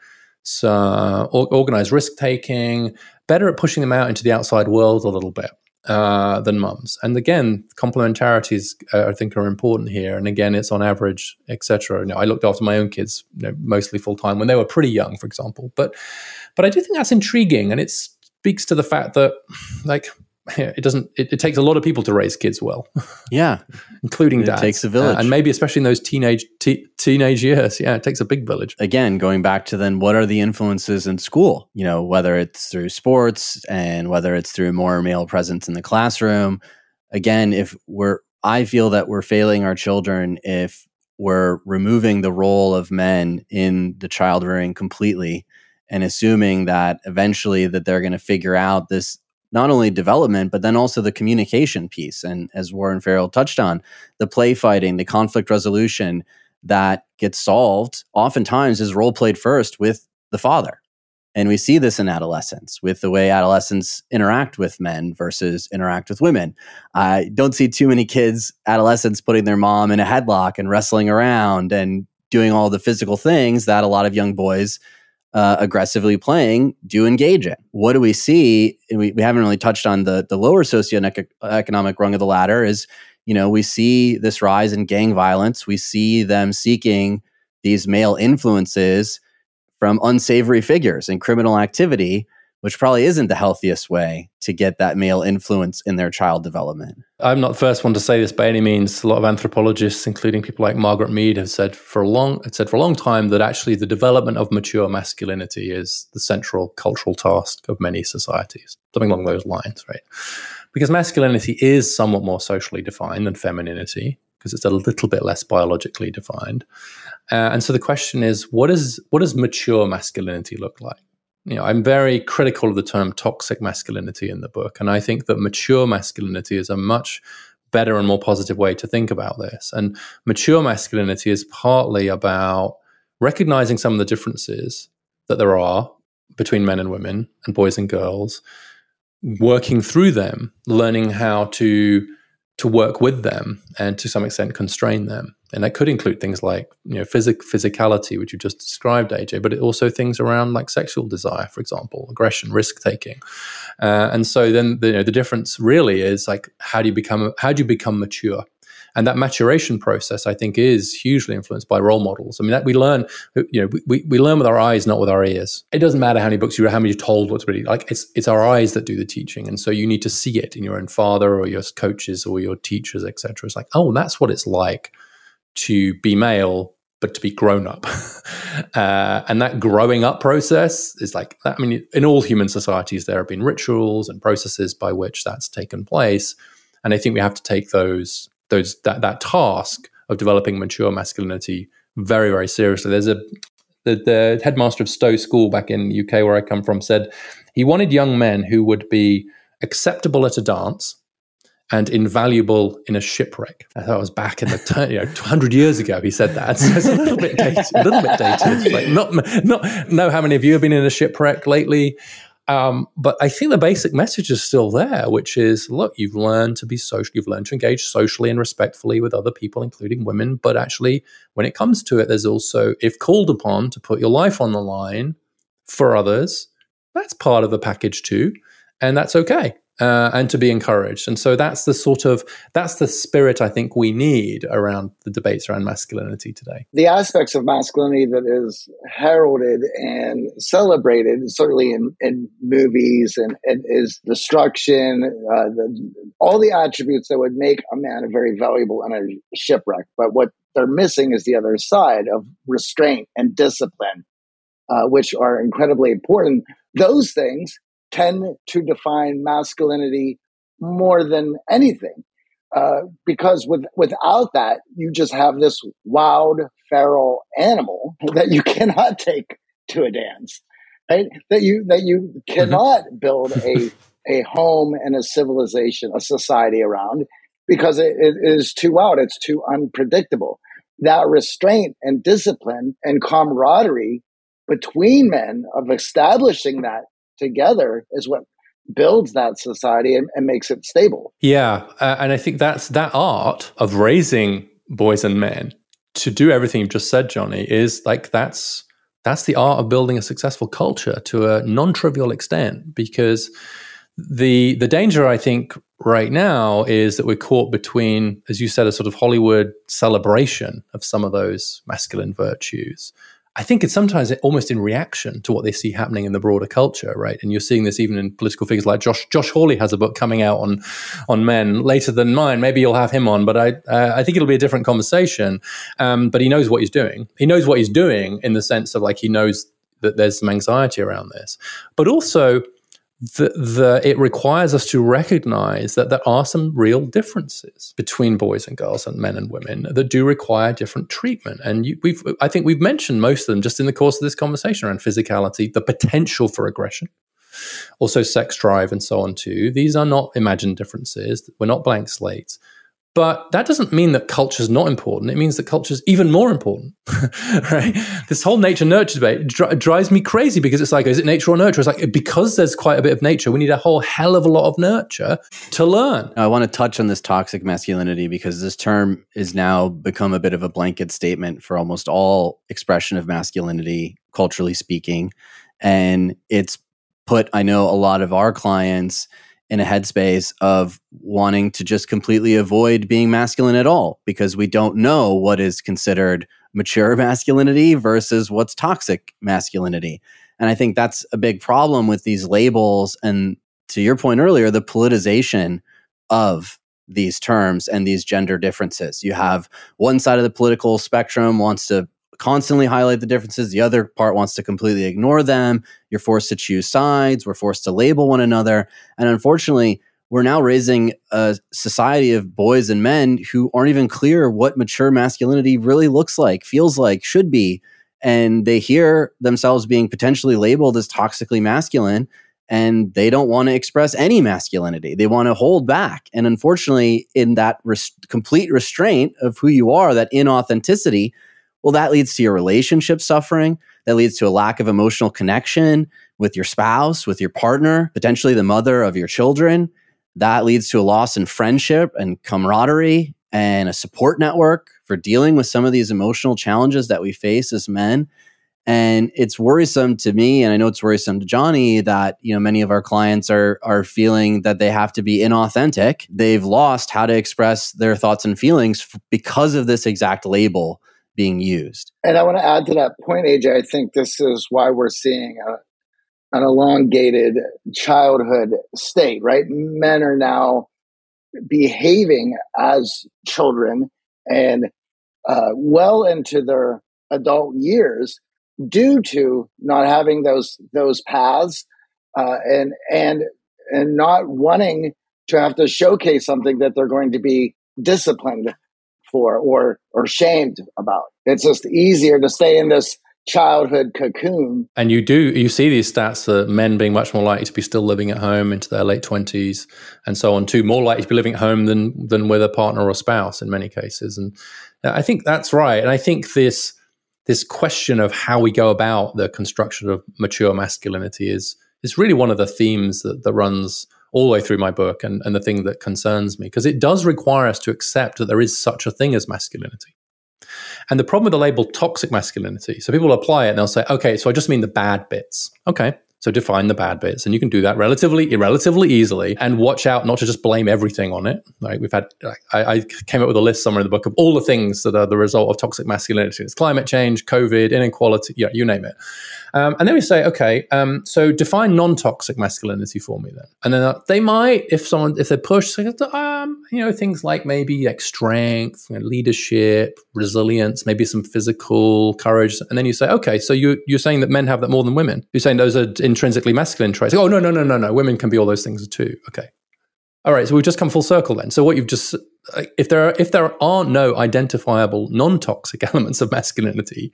D: so, organized risk-taking, better at pushing them out into the outside world a little bit uh, than mums. And again, complementarities, uh, I think, are important here. And again, it's on average, et cetera. You know, I looked after my own kids, you know, mostly full-time when they were pretty young, for example. But, but I do think that's intriguing. And it speaks to the fact that, like, it doesn't, it, it takes a lot of people to raise kids well.
C: Yeah.
D: Including
C: it
D: dads.
C: It takes a village.
D: Uh, and maybe especially in those teenage te- teenage years. Yeah, it takes a big village.
C: Again, going back to then what are the influences in school? You know, whether it's through sports and whether it's through more male presence in the classroom. Again, if we're, I feel that we're failing our children if we're removing the role of men in the child rearing completely and assuming that eventually that they're going to figure out this not only development, but then also the communication piece. And as Warren Farrell touched on, the play fighting, the conflict resolution that gets solved oftentimes is role played first with the father. And we see this in adolescence with the way adolescents interact with men versus interact with women. I don't see too many kids, adolescents, putting their mom in a headlock and wrestling around and doing all the physical things that a lot of young boys Uh, aggressively playing do engage in. What do we see? We, we haven't really touched on the, the lower socioeconomic rung of the ladder is, you know, we see this rise in gang violence. We see them seeking these male influences from unsavory figures and criminal activity, which probably isn't the healthiest way to get that male influence in their child development.
D: I'm not the first one to say this by any means. A lot of anthropologists, including people like Margaret Mead, have said for a long have said for a long time that actually the development of mature masculinity is the central cultural task of many societies. Something along those lines, right? Because masculinity is somewhat more socially defined than femininity, because it's a little bit less biologically defined. Uh, and so the question is, what is what does mature masculinity look like? You know, I'm very critical of the term toxic masculinity in the book. And I think that mature masculinity is a much better and more positive way to think about this. And mature masculinity is partly about recognizing some of the differences that there are between men and women and boys and girls, working through them, learning how to to work with them and to some extent constrain them. And that could include things like, you know, physic, physicality, which you just described, A J, but it also things around like sexual desire, for example, aggression, risk-taking. Uh, and so then the, you know, the difference really is like, how do you become, how do you become mature? And that maturation process, I think, is hugely influenced by role models. I mean, that we learn, you know, we, we learn with our eyes, not with our ears. It doesn't matter how many books you read, how many you're told what's really like. It's it's our eyes that do the teaching, and so you need to see it in your own father or your coaches or your teachers, et cetera. It's like, oh, that's what it's like to be male, but to be grown up. uh, and that growing up process is like that. I mean, in all human societies, there have been rituals and processes by which that's taken place, and I think we have to take those. Those that, that task of developing mature masculinity very, very seriously. There's a the, the headmaster of Stowe School back in the U K where I come from said he wanted young men who would be acceptable at a dance and invaluable in a shipwreck. I thought it was back in the t- you know two hundred years ago. He said that. So it's a little bit dated. A little bit dated. Like not not know how many of you have been in a shipwreck lately. Um, but I think the basic message is still there, which is, look, you've learned to be social, you've learned to engage socially and respectfully with other people, including women. But actually, when it comes to it, there's also, if called upon to put your life on the line for others, that's part of the package too. And that's okay. Uh, and to be encouraged. And so that's the sort of, that's the spirit I think we need around the debates around masculinity today.
B: The aspects of masculinity that is heralded and celebrated, certainly in, in movies, and, and is destruction, uh, the, all the attributes that would make a man a very valuable in a shipwreck. But what they're missing is the other side of restraint and discipline, uh, which are incredibly important. Those things tend to define masculinity more than anything. Uh, because with, without that, you just have this wild, feral animal that you cannot take to a dance, right? That you, that you cannot build a, a home and a civilization, a society around. because it, it is too wild. It's too unpredictable. That restraint and discipline and camaraderie between men of establishing that together is what builds that society and, and makes it stable.
D: Yeah. Uh, and I think that's that art of raising boys and men to do everything you've just said, Johnny, is like that's that's the art of building a successful culture to a non-trivial extent, because the the danger, I think, right now is that we're caught between, as you said, a sort of Hollywood celebration of some of those masculine virtues. I think it's sometimes almost in reaction to what they see happening in the broader culture, right? And you're seeing this even in political figures like Josh. Josh Hawley has a book coming out on on men later than mine. Maybe you'll have him on, but I uh, I think it'll be a different conversation. Um, but he knows what he's doing. He knows what he's doing in the sense of like he knows that there's some anxiety around this, but also the, the it requires us to recognize that there are some real differences between boys and girls and men and women that do require different treatment. And you, we've, I think we've mentioned most of them just in the course of this conversation around physicality, the potential for aggression, also sex drive and so on too. These are not imagined differences. We're not blank slates. But that doesn't mean that culture is not important. It means that culture is even more important, right? This whole nature-nurture debate dri- drives me crazy because it's like, is it nature or nurture? It's like, because there's quite a bit of nature, we need a whole hell of a lot of nurture to learn.
C: I want to touch on this toxic masculinity because this term is now become a bit of a blanket statement for almost all expression of masculinity, culturally speaking. And it's put, I know, a lot of our clients in a headspace of wanting to just completely avoid being masculine at all because we don't know what is considered mature masculinity versus what's toxic masculinity. And I think that's a big problem with these labels. And to your point earlier, the politicization of these terms and these gender differences. You have one side of the political spectrum wants to constantly highlight the differences. The other part wants to completely ignore them. You're forced to choose sides. We're forced to label one another. And unfortunately, we're now raising a society of boys and men who aren't even clear what mature masculinity really looks like, feels like, should be. And they hear themselves being potentially labeled as toxically masculine, and they don't want to express any masculinity. They want to hold back. And unfortunately, in that res- complete restraint of who you are, that inauthenticity, well, that leads to your relationship suffering. That leads to a lack of emotional connection with your spouse, with your partner, potentially the mother of your children. That leads to a loss in friendship and camaraderie and a support network for dealing with some of these emotional challenges that we face as men. And it's worrisome to me, and I know it's worrisome to Johnny, that you know many of our clients are are feeling that they have to be inauthentic. They've lost how to express their thoughts and feelings f- because of this exact label being used.
B: And I want to add to that point, A J, I think this is why we're seeing a, an elongated childhood state, right? Men are now behaving as children and uh, well into their adult years due to not having those those paths uh, and and and not wanting to have to showcase something that they're going to be disciplined for or or shamed about. It's just easier to stay in this childhood cocoon.
D: And you do you see these stats that men being much more likely to be still living at home into their late twenties and so on too, more likely to be living at home than than with a partner or spouse in many cases. And I think that's right. And I think this this question of how we go about the construction of mature masculinity is is really one of the themes that, that runs all the way through my book and, and the thing that concerns me, because it does require us to accept that there is such a thing as masculinity. And the problem with the label toxic masculinity, so people apply it and they'll say, okay, so I just mean the bad bits. Okay, so define the bad bits. And you can do that relatively relatively easily and watch out not to just blame everything on it. Like we've had, I, I came up with a list somewhere in the book of all the things that are the result of toxic masculinity. It's climate change, COVID, inequality, yeah, you name it. Um, and then we say, okay, um, so define non-toxic masculinity for me then. And then uh, they might, if someone, if they're pushed, say, um, you know, things like maybe like strength, you know, leadership, resilience, maybe some physical courage. And then you say, okay, so you, you're saying that men have that more than women. You're saying those are intrinsically masculine traits. Oh, no, no, no, no, no. Women can be all those things too. Okay. All right, so we've just come full circle then. So what you've just, if there are, if there are no identifiable non-toxic elements of masculinity,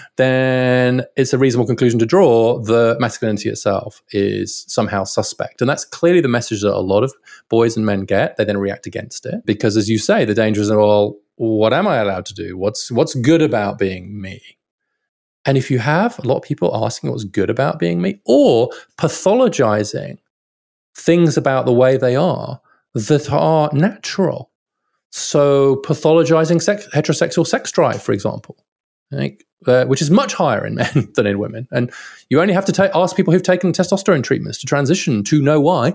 D: then it's a reasonable conclusion to draw that masculinity itself is somehow suspect. And that's clearly the message that a lot of boys and men get. They then react against it because, as you say, the danger is, well, what am I allowed to do? What's what's good about being me? And if you have a lot of people asking what's good about being me, or pathologizing things about the way they are that are natural. So pathologizing sex, heterosexual sex drive, for example, like, uh, which is much higher in men than in women. And you only have to ta- ask people who've taken testosterone treatments to transition to know why.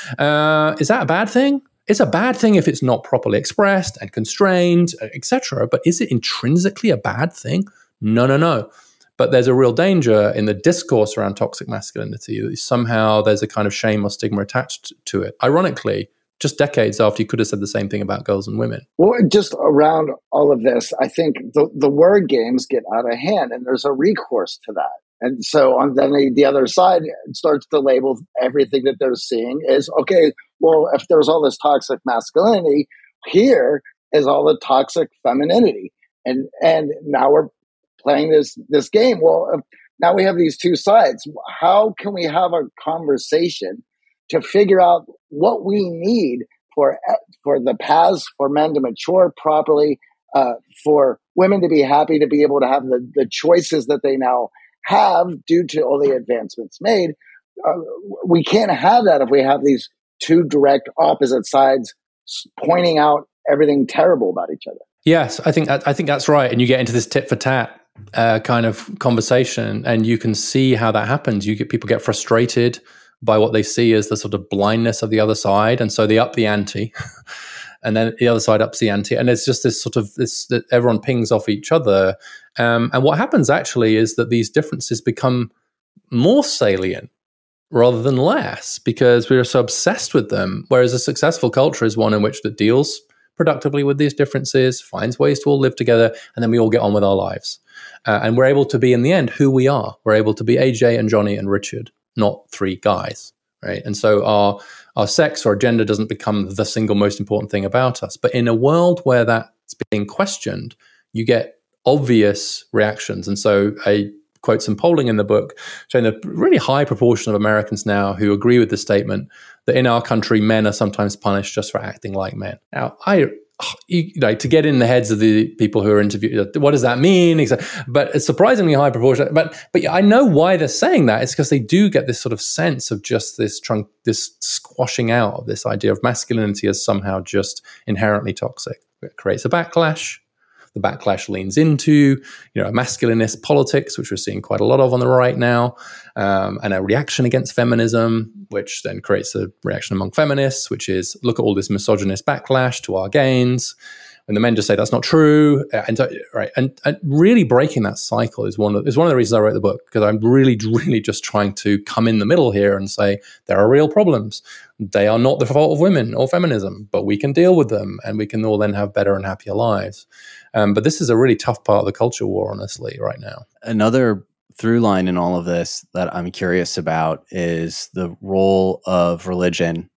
D: Uh, is that a bad thing? It's a bad thing if it's not properly expressed and constrained, et cetera. But is it intrinsically a bad thing? No, no, no. But there's a real danger in the discourse around toxic masculinity. Somehow there's a kind of shame or stigma attached to it. Ironically, just decades after you could have said the same thing about girls and women.
B: Well, just around all of this, I think the, the word games get out of hand, and there's a recourse to that. And so on then the, the other side starts to label everything that they're seeing is, okay, well, if there's all this toxic masculinity, here is all the toxic femininity. And and now we're playing this this game. Well, uh, now we have these two sides. How can we have a conversation to figure out what we need for for the paths for men to mature properly, uh, for women to be happy to be able to have the, the choices that they now have due to all the advancements made? Uh, we can't have that if we have these two direct opposite sides pointing out everything terrible about each other.
D: Yes, I think I think that's right. And you get into this tit for tat uh, kind of conversation, and you can see how that happens. You get people get frustrated by what they see as the sort of blindness of the other side, and so they up the ante, and then the other side ups the ante, and it's just this sort of this that everyone pings off each other. Um, and what happens actually is that these differences become more salient rather than less because we're so obsessed with them. Whereas a successful culture is one in which that deals productively with these differences, finds ways to all live together, and then we all get on with our lives. Uh, and we're able to be, in the end, who we are. We're able to be A J and Johnny and Richard, not three guys, right? And so our our sex or our gender doesn't become the single most important thing about us. But in a world where that's being questioned, you get obvious reactions. And so I quote some polling in the book showing a really high proportion of Americans now who agree with the statement that in our country, men are sometimes punished just for acting like men. Now, I, you know, to get in the heads of the people who are interviewed, what does that mean? But it's surprisingly high proportion. But but I know why they're saying that. It's because they do get this sort of sense of just this trunk, this squashing out of this idea of masculinity as somehow just inherently toxic. It creates a backlash. The backlash leans into, you know, masculinist politics, which we're seeing quite a lot of on the right now, um, and a reaction against feminism, which then creates a reaction among feminists, which is look at all this misogynist backlash to our gains. And the men just say that's not true, and right, and, and really breaking that cycle is one of is one of the reasons I wrote the book, because I'm really, really just trying to come in the middle here and say there are real problems. They are not the fault of women or feminism, but we can deal with them, and we can all then have better and happier lives. Um, but this is a really tough part of the culture war, honestly, right now.
C: Another through line in all of this that I'm curious about is the role of religion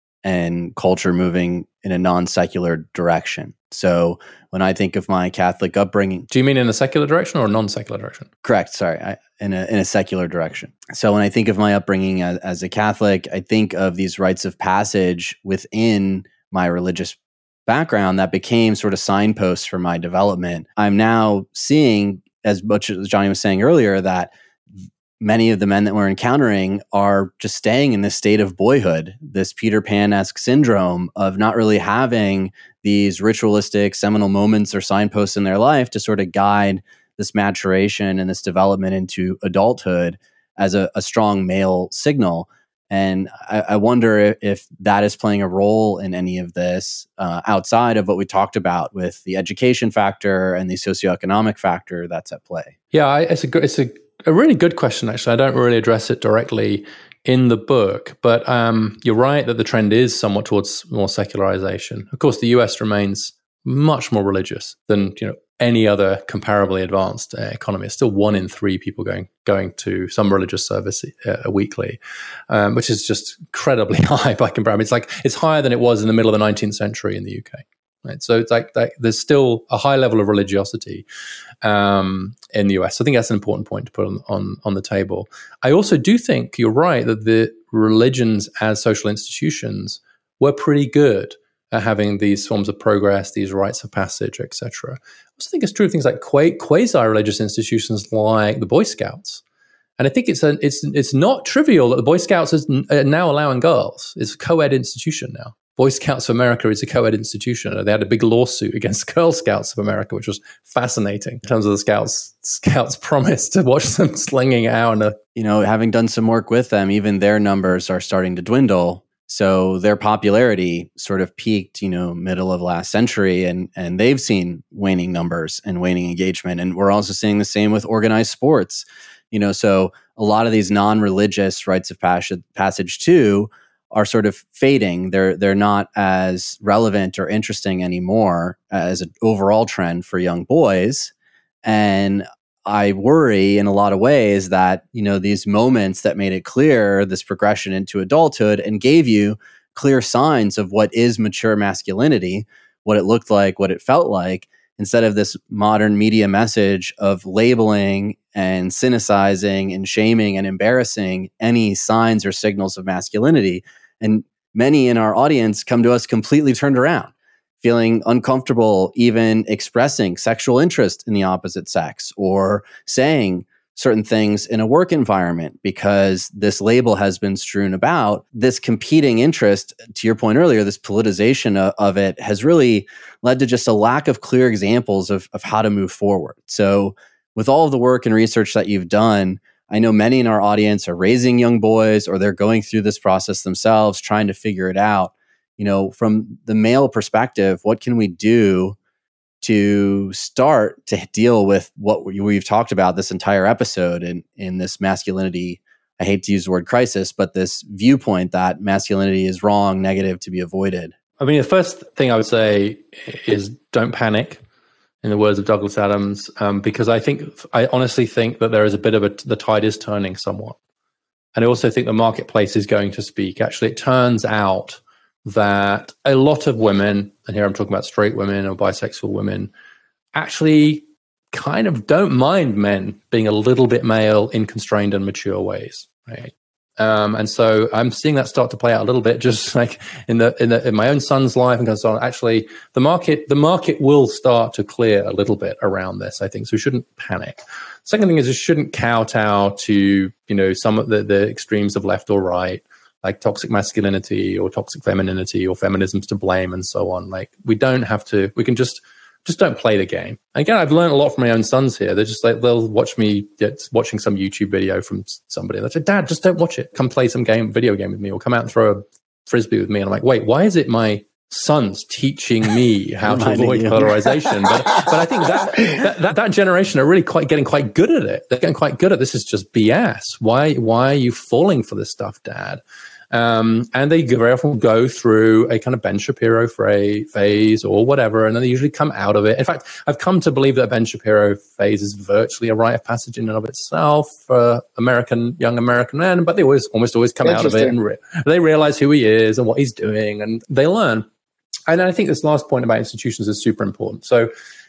C: and culture moving in a non-secular direction. So when I think of my Catholic upbringing...
D: Do you mean in a secular direction or a non-secular direction?
C: Correct, sorry, I, in a in a secular direction. So when I think of my upbringing as, as a Catholic, I think of these rites of passage within my religious background that became sort of signposts for my development. I'm now seeing, as much as Johnny was saying earlier, that many of the men that we're encountering are just staying in this state of boyhood, this Peter Pan-esque syndrome of not really having these ritualistic seminal moments or signposts in their life to sort of guide this maturation and this development into adulthood as a, a strong male signal. And I, I wonder if, if that is playing a role in any of this uh, outside of what we talked about with the education factor and the socioeconomic factor that's at play.
D: Yeah, I, it's a good, it's a A really good question, actually. I don't really address it directly in the book, but um, you're right that the trend is somewhat towards more secularization. Of course, the U S remains much more religious than, you know, any other comparably advanced uh, economy. It's still one in three people going going to some religious service uh, weekly, um, which is just incredibly high by comparison. It's like it's higher than it was in the middle of the nineteenth century in the U K. Right, so it's like, like there's still a high level of religiosity um, in the U S. I think that's an important point to put on, on on the table. I also do think you're right that the religions as social institutions were pretty good at having these forms of progress, these rites of passage, et cetera. I also think it's true of things like qua- quasi-religious institutions like the Boy Scouts. And I think it's a, it's it's not trivial that the Boy Scouts is n- now allowing girls. It's a co-ed institution now. Boy Scouts of America is a co-ed institution. They had a big lawsuit against Girl Scouts of America, which was fascinating in terms of the Scouts Scouts' promise to watch them slinging it out. In a-
C: you know, having done some work with them, even their numbers are starting to dwindle. So their popularity sort of peaked, you know, middle of last century, and and they've seen waning numbers and waning engagement. And we're also seeing the same with organized sports. You know, so a lot of these non-religious rites of passage, passage too, are sort of fading. They're they're not as relevant or interesting anymore as an overall trend for young boys. And I worry in a lot of ways that, you know, these moments that made it clear, this progression into adulthood and gave you clear signs of what is mature masculinity, what it looked like, what it felt like, instead of this modern media message of labeling and cynicizing and shaming and embarrassing any signs or signals of masculinity. And many in our audience come to us completely turned around, feeling uncomfortable even expressing sexual interest in the opposite sex or saying certain things in a work environment because this label has been strewn about. This competing interest, to your point earlier, this politicization of, of it has really led to just a lack of clear examples of, of how to move forward. So with all of the work and research that you've done, I know many in our audience are raising young boys or they're going through this process themselves, trying to figure it out. You know, from the male perspective, what can we do to start to deal with what we've talked about this entire episode in, in this masculinity, I hate to use the word crisis, but this viewpoint that masculinity is wrong, negative, to be avoided?
D: I mean, the first thing I would say is don't panic, in the words of Douglas Adams, um, because I think, I honestly think that there is a bit of a, the tide is turning somewhat. And I also think the marketplace is going to speak. Actually, it turns out that a lot of women, and here I'm talking about straight women or bisexual women, actually kind of don't mind men being a little bit male in constrained and mature ways, right? Um, and so I'm seeing that start to play out a little bit, just like in the in the in my own son's life, and so on. Actually, the market the market will start to clear a little bit around this, I think. So we shouldn't panic. Second thing is, we shouldn't kowtow to, you know, some of the, the extremes of left or right, like toxic masculinity or toxic femininity or feminism's to blame and so on. Like, we don't have to, we can just, just don't play the game. Again, I've learned a lot from my own sons here. They're just like, they'll watch me get, watching some YouTube video from somebody. They'll say, Dad, just don't watch it. Come play some game, video game with me, or come out and throw a frisbee with me. And I'm like, wait, why is it my son's teaching me how to avoid you. polarization? But, but I think that, that, that, that generation are really quite getting quite good at it. They're getting quite good at this is just B S. Why, why are you falling for this stuff, Dad? Um, and they very often go through a kind of Ben Shapiro phase or whatever, and then they usually come out of it. In fact, I've come to believe that Ben Shapiro phase is virtually a rite of passage in and of itself for American young American men, but they always almost always come out of it and re- they realize who he is and what he's doing, and they learn. And I think this last point about institutions is super important. So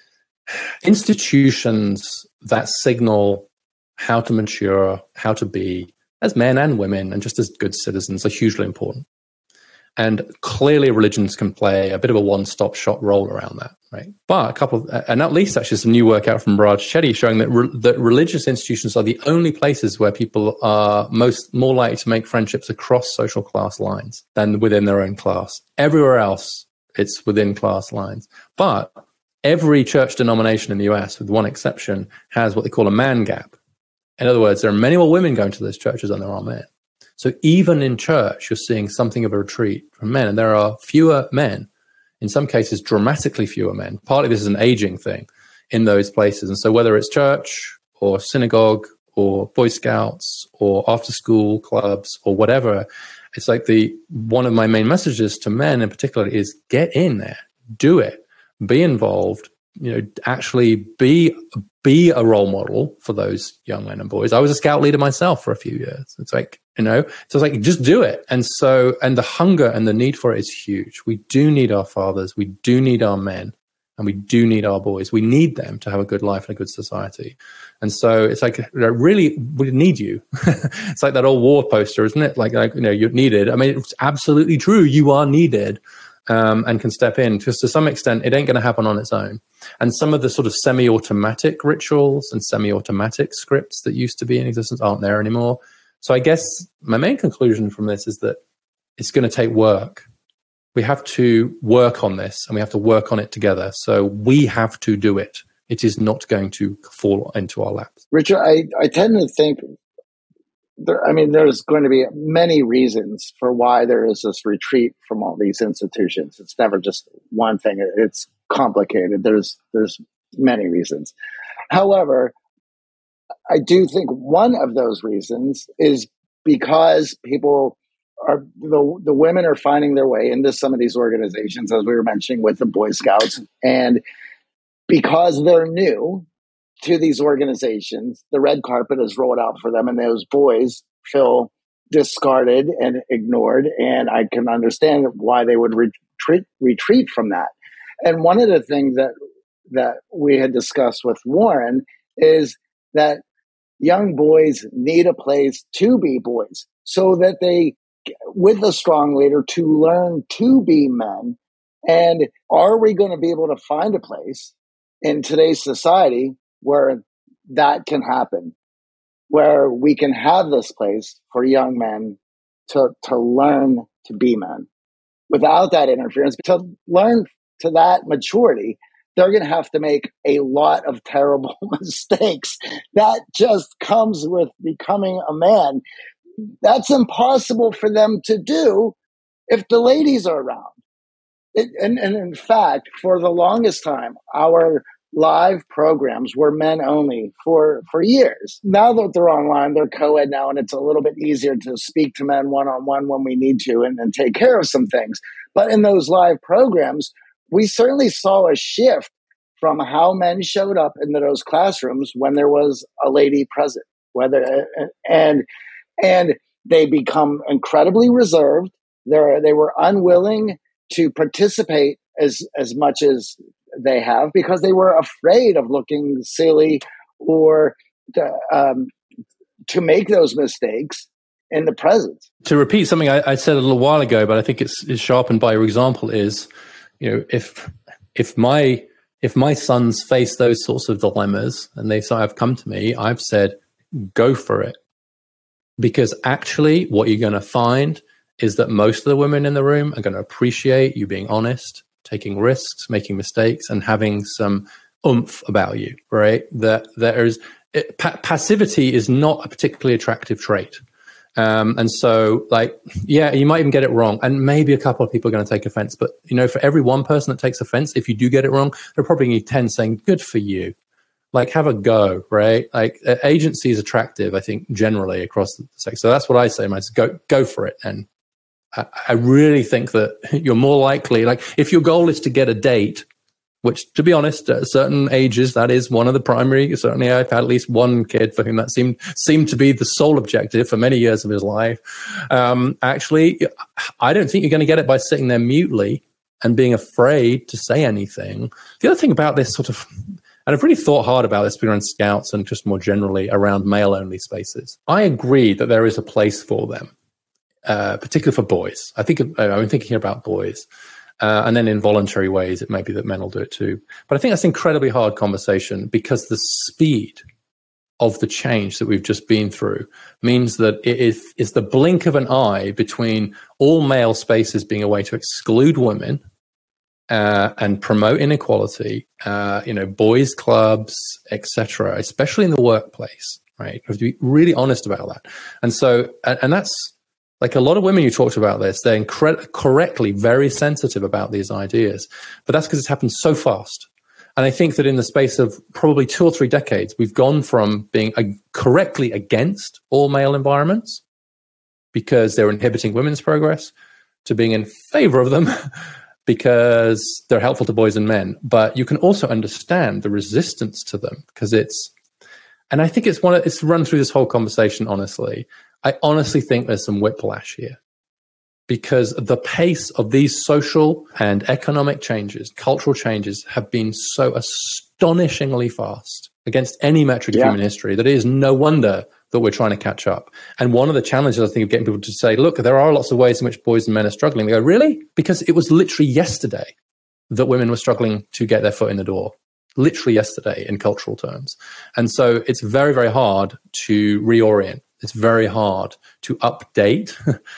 D: institutions that signal how to mature, how to be, as men and women, and just as good citizens, are hugely important. And clearly religions can play a bit of a one-stop shop role around that, right? But a couple, of, and at least actually some new work out from Raj Chetty showing that, re, that religious institutions are the only places where people are most more likely to make friendships across social class lines than within their own class. Everywhere else, it's within class lines. But every church denomination in the U S, with one exception, has what they call a man gap. In other words, there are many more women going to those churches than there are men. So even in church, you're seeing something of a retreat from men. And there are fewer men, in some cases, dramatically fewer men. Partly this is an aging thing in those places. And so whether it's church or synagogue or Boy Scouts or after-school clubs or whatever, it's like the one of my main messages to men in particular is get in there, do it. be involved, you know, actually be be a role model for those young men and boys. I was a scout leader myself for a few years. It's like, you know, so it's like, just do it. And so, and the hunger and the need for it is huge. We do need our fathers. We do need our men. And we do need our boys. We need them to have a good life and a good society. And so it's like, really, we need you. It's like that old war poster, isn't it? Like, like, you know, you're needed. I mean, it's absolutely true. You are needed. Um, and can step in, because to some extent, it ain't going to happen on its own. And some of the sort of semi-automatic rituals and semi-automatic scripts that used to be in existence aren't there anymore. So I guess my main conclusion from this is that it's going to take work. We have to work on this, and we have to work on it together. So we have to do it. It is not going to fall into our laps.
B: Richard, I, I tend to think There, I mean, there's going to be many reasons for why there is this retreat from all these institutions. It's never just one thing. It's complicated. There's there's many reasons. However, I do think one of those reasons is because people are the the women are finding their way into some of these organizations, as we were mentioning with the Boy Scouts, and because they're new to these organizations, the red carpet is rolled out for them, and those boys feel discarded and ignored. And I can understand why they would retreat retreat from that. And one of the things that that we had discussed with Warren is that young boys need a place to be boys, so that they, with a strong leader, to learn to be men. And are we going to be able to find a place in today's society where that can happen, where we can have this place for young men to, to learn to be men without that interference? To learn to that maturity, they're going to have to make a lot of terrible mistakes. That just comes with becoming a man. That's impossible for them to do if the ladies are around. It, and, and in fact, for the longest time, our live programs were men only for, for years. Now that they're online, they're co-ed now, and it's a little bit easier to speak to men one-on-one when we need to and, and take care of some things. But in those live programs, we certainly saw a shift from how men showed up into those classrooms when there was a lady present, whether and and they become incredibly reserved. They they were unwilling to participate as as much as they have because they were afraid of looking silly or to, um, to make those mistakes in the presence.
D: To repeat something I, I said a little while ago, but I think it's, it's sharpened by your example, is, you know, if if my if my sons face those sorts of dilemmas and they say, I've come to me, I've said, go for it. Because actually what you're going to find is that most of the women in the room are going to appreciate you being honest, taking risks, making mistakes, and having some oomph about you, right? That there is it, pa- passivity is not a particularly attractive trait. Um, and so, like, yeah, you might even get it wrong. And maybe a couple of people are going to take offense. But, you know, for every one person that takes offense, if you do get it wrong, there are probably ten saying, good for you. Like, have a go, right? Like, uh, agency is attractive, I think, generally across the sex. So that's what I say, man, is go, go for it. And I, I really think that you're more likely, like, if your goal is to get a date, which, to be honest, at certain ages, that is one of the primary. Certainly, I've had at least one kid for whom that seemed seemed to be the sole objective for many years of his life. Um, actually, I don't think you're going to get it by sitting there mutely and being afraid to say anything. The other thing about this sort of, and I've really thought hard about this around Scouts and just more generally around male-only spaces. I agree that there is a place for them, uh, particularly for boys. I think I'm thinking about boys. Uh, and then in voluntary ways, it may be that men will do it too. But I think that's an incredibly hard conversation because the speed of the change that we've just been through means that it is, is the blink of an eye between all male spaces being a way to exclude women uh, and promote inequality, uh, you know, boys' clubs, et cetera, especially in the workplace, right? We have to be really honest about that. And so, and, and that's, like a lot of women you talked about this, they're incre- correctly very sensitive about these ideas, but that's because it's happened so fast. And I think that in the space of probably two or three decades, we've gone from being a- correctly against all male environments because they're inhibiting women's progress to being in favor of them because they're helpful to boys and men, but you can also understand the resistance to them because it's, and I think it's one of, it's run through this whole conversation, honestly. I honestly think there's some whiplash here because the pace of these social and economic changes, cultural changes have been so astonishingly fast against any metric of yeah. human history that it is no wonder that we're trying to catch up. And one of the challenges, I think, of getting people to say, look, there are lots of ways in which boys and men are struggling. They go, really? Because it was literally yesterday that women were struggling to get their foot in the door. Literally yesterday in cultural terms. And so it's very, very hard to reorient. It's very hard to update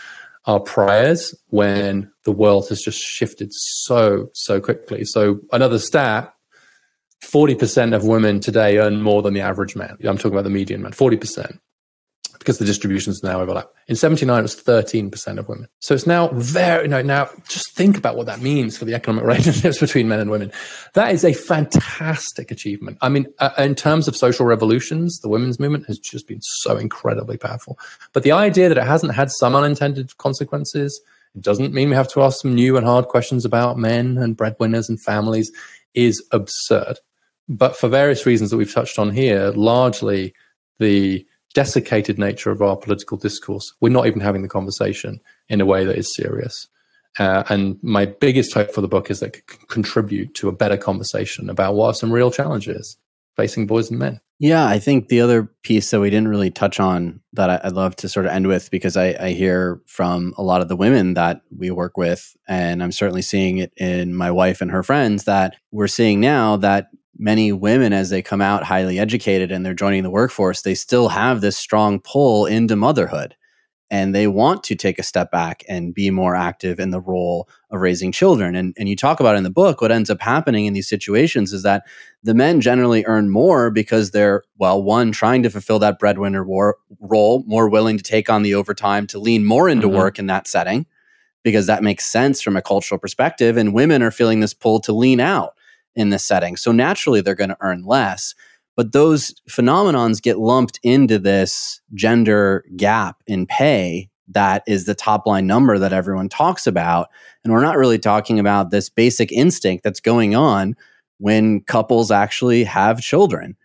D: our priors when the world has just shifted so, so quickly. So another stat, forty percent of women today earn more than the average man. I'm talking about the median man, forty percent. Because the distributions now overlap. In seventy-nine, it was thirteen percent of women. So it's now very, you know, now just think about what that means for the economic relationships between men and women. That is a fantastic achievement. I mean, uh, in terms of social revolutions, the women's movement has just been so incredibly powerful. But the idea that it hasn't had some unintended consequences, it doesn't mean we have to ask some new and hard questions about men and breadwinners and families, is absurd. But for various reasons that we've touched on here, largely the desiccated nature of our political discourse, we're not even having the conversation in a way that is serious. Uh, and my biggest hope for the book is that it can contribute to a better conversation about what are some real challenges facing boys and men.
C: Yeah, I think the other piece that we didn't really touch on that I'd love to sort of end with, because I, I hear from a lot of the women that we work with, and I'm certainly seeing it in my wife and her friends, that we're seeing now that many women, as they come out highly educated and they're joining the workforce, they still have this strong pull into motherhood. And they want to take a step back and be more active in the role of raising children. And, and you talk about in the book, what ends up happening in these situations is that the men generally earn more because they're, well, one, trying to fulfill that breadwinner war, role, more willing to take on the overtime, to lean more into mm-hmm. work in that setting, because that makes sense from a cultural perspective. And women are feeling this pull to lean out in this setting. So naturally, they're going to earn less. But those phenomenons get lumped into this gender gap in pay that is the top line number that everyone talks about. And we're not really talking about this basic instinct that's going on when couples actually have children.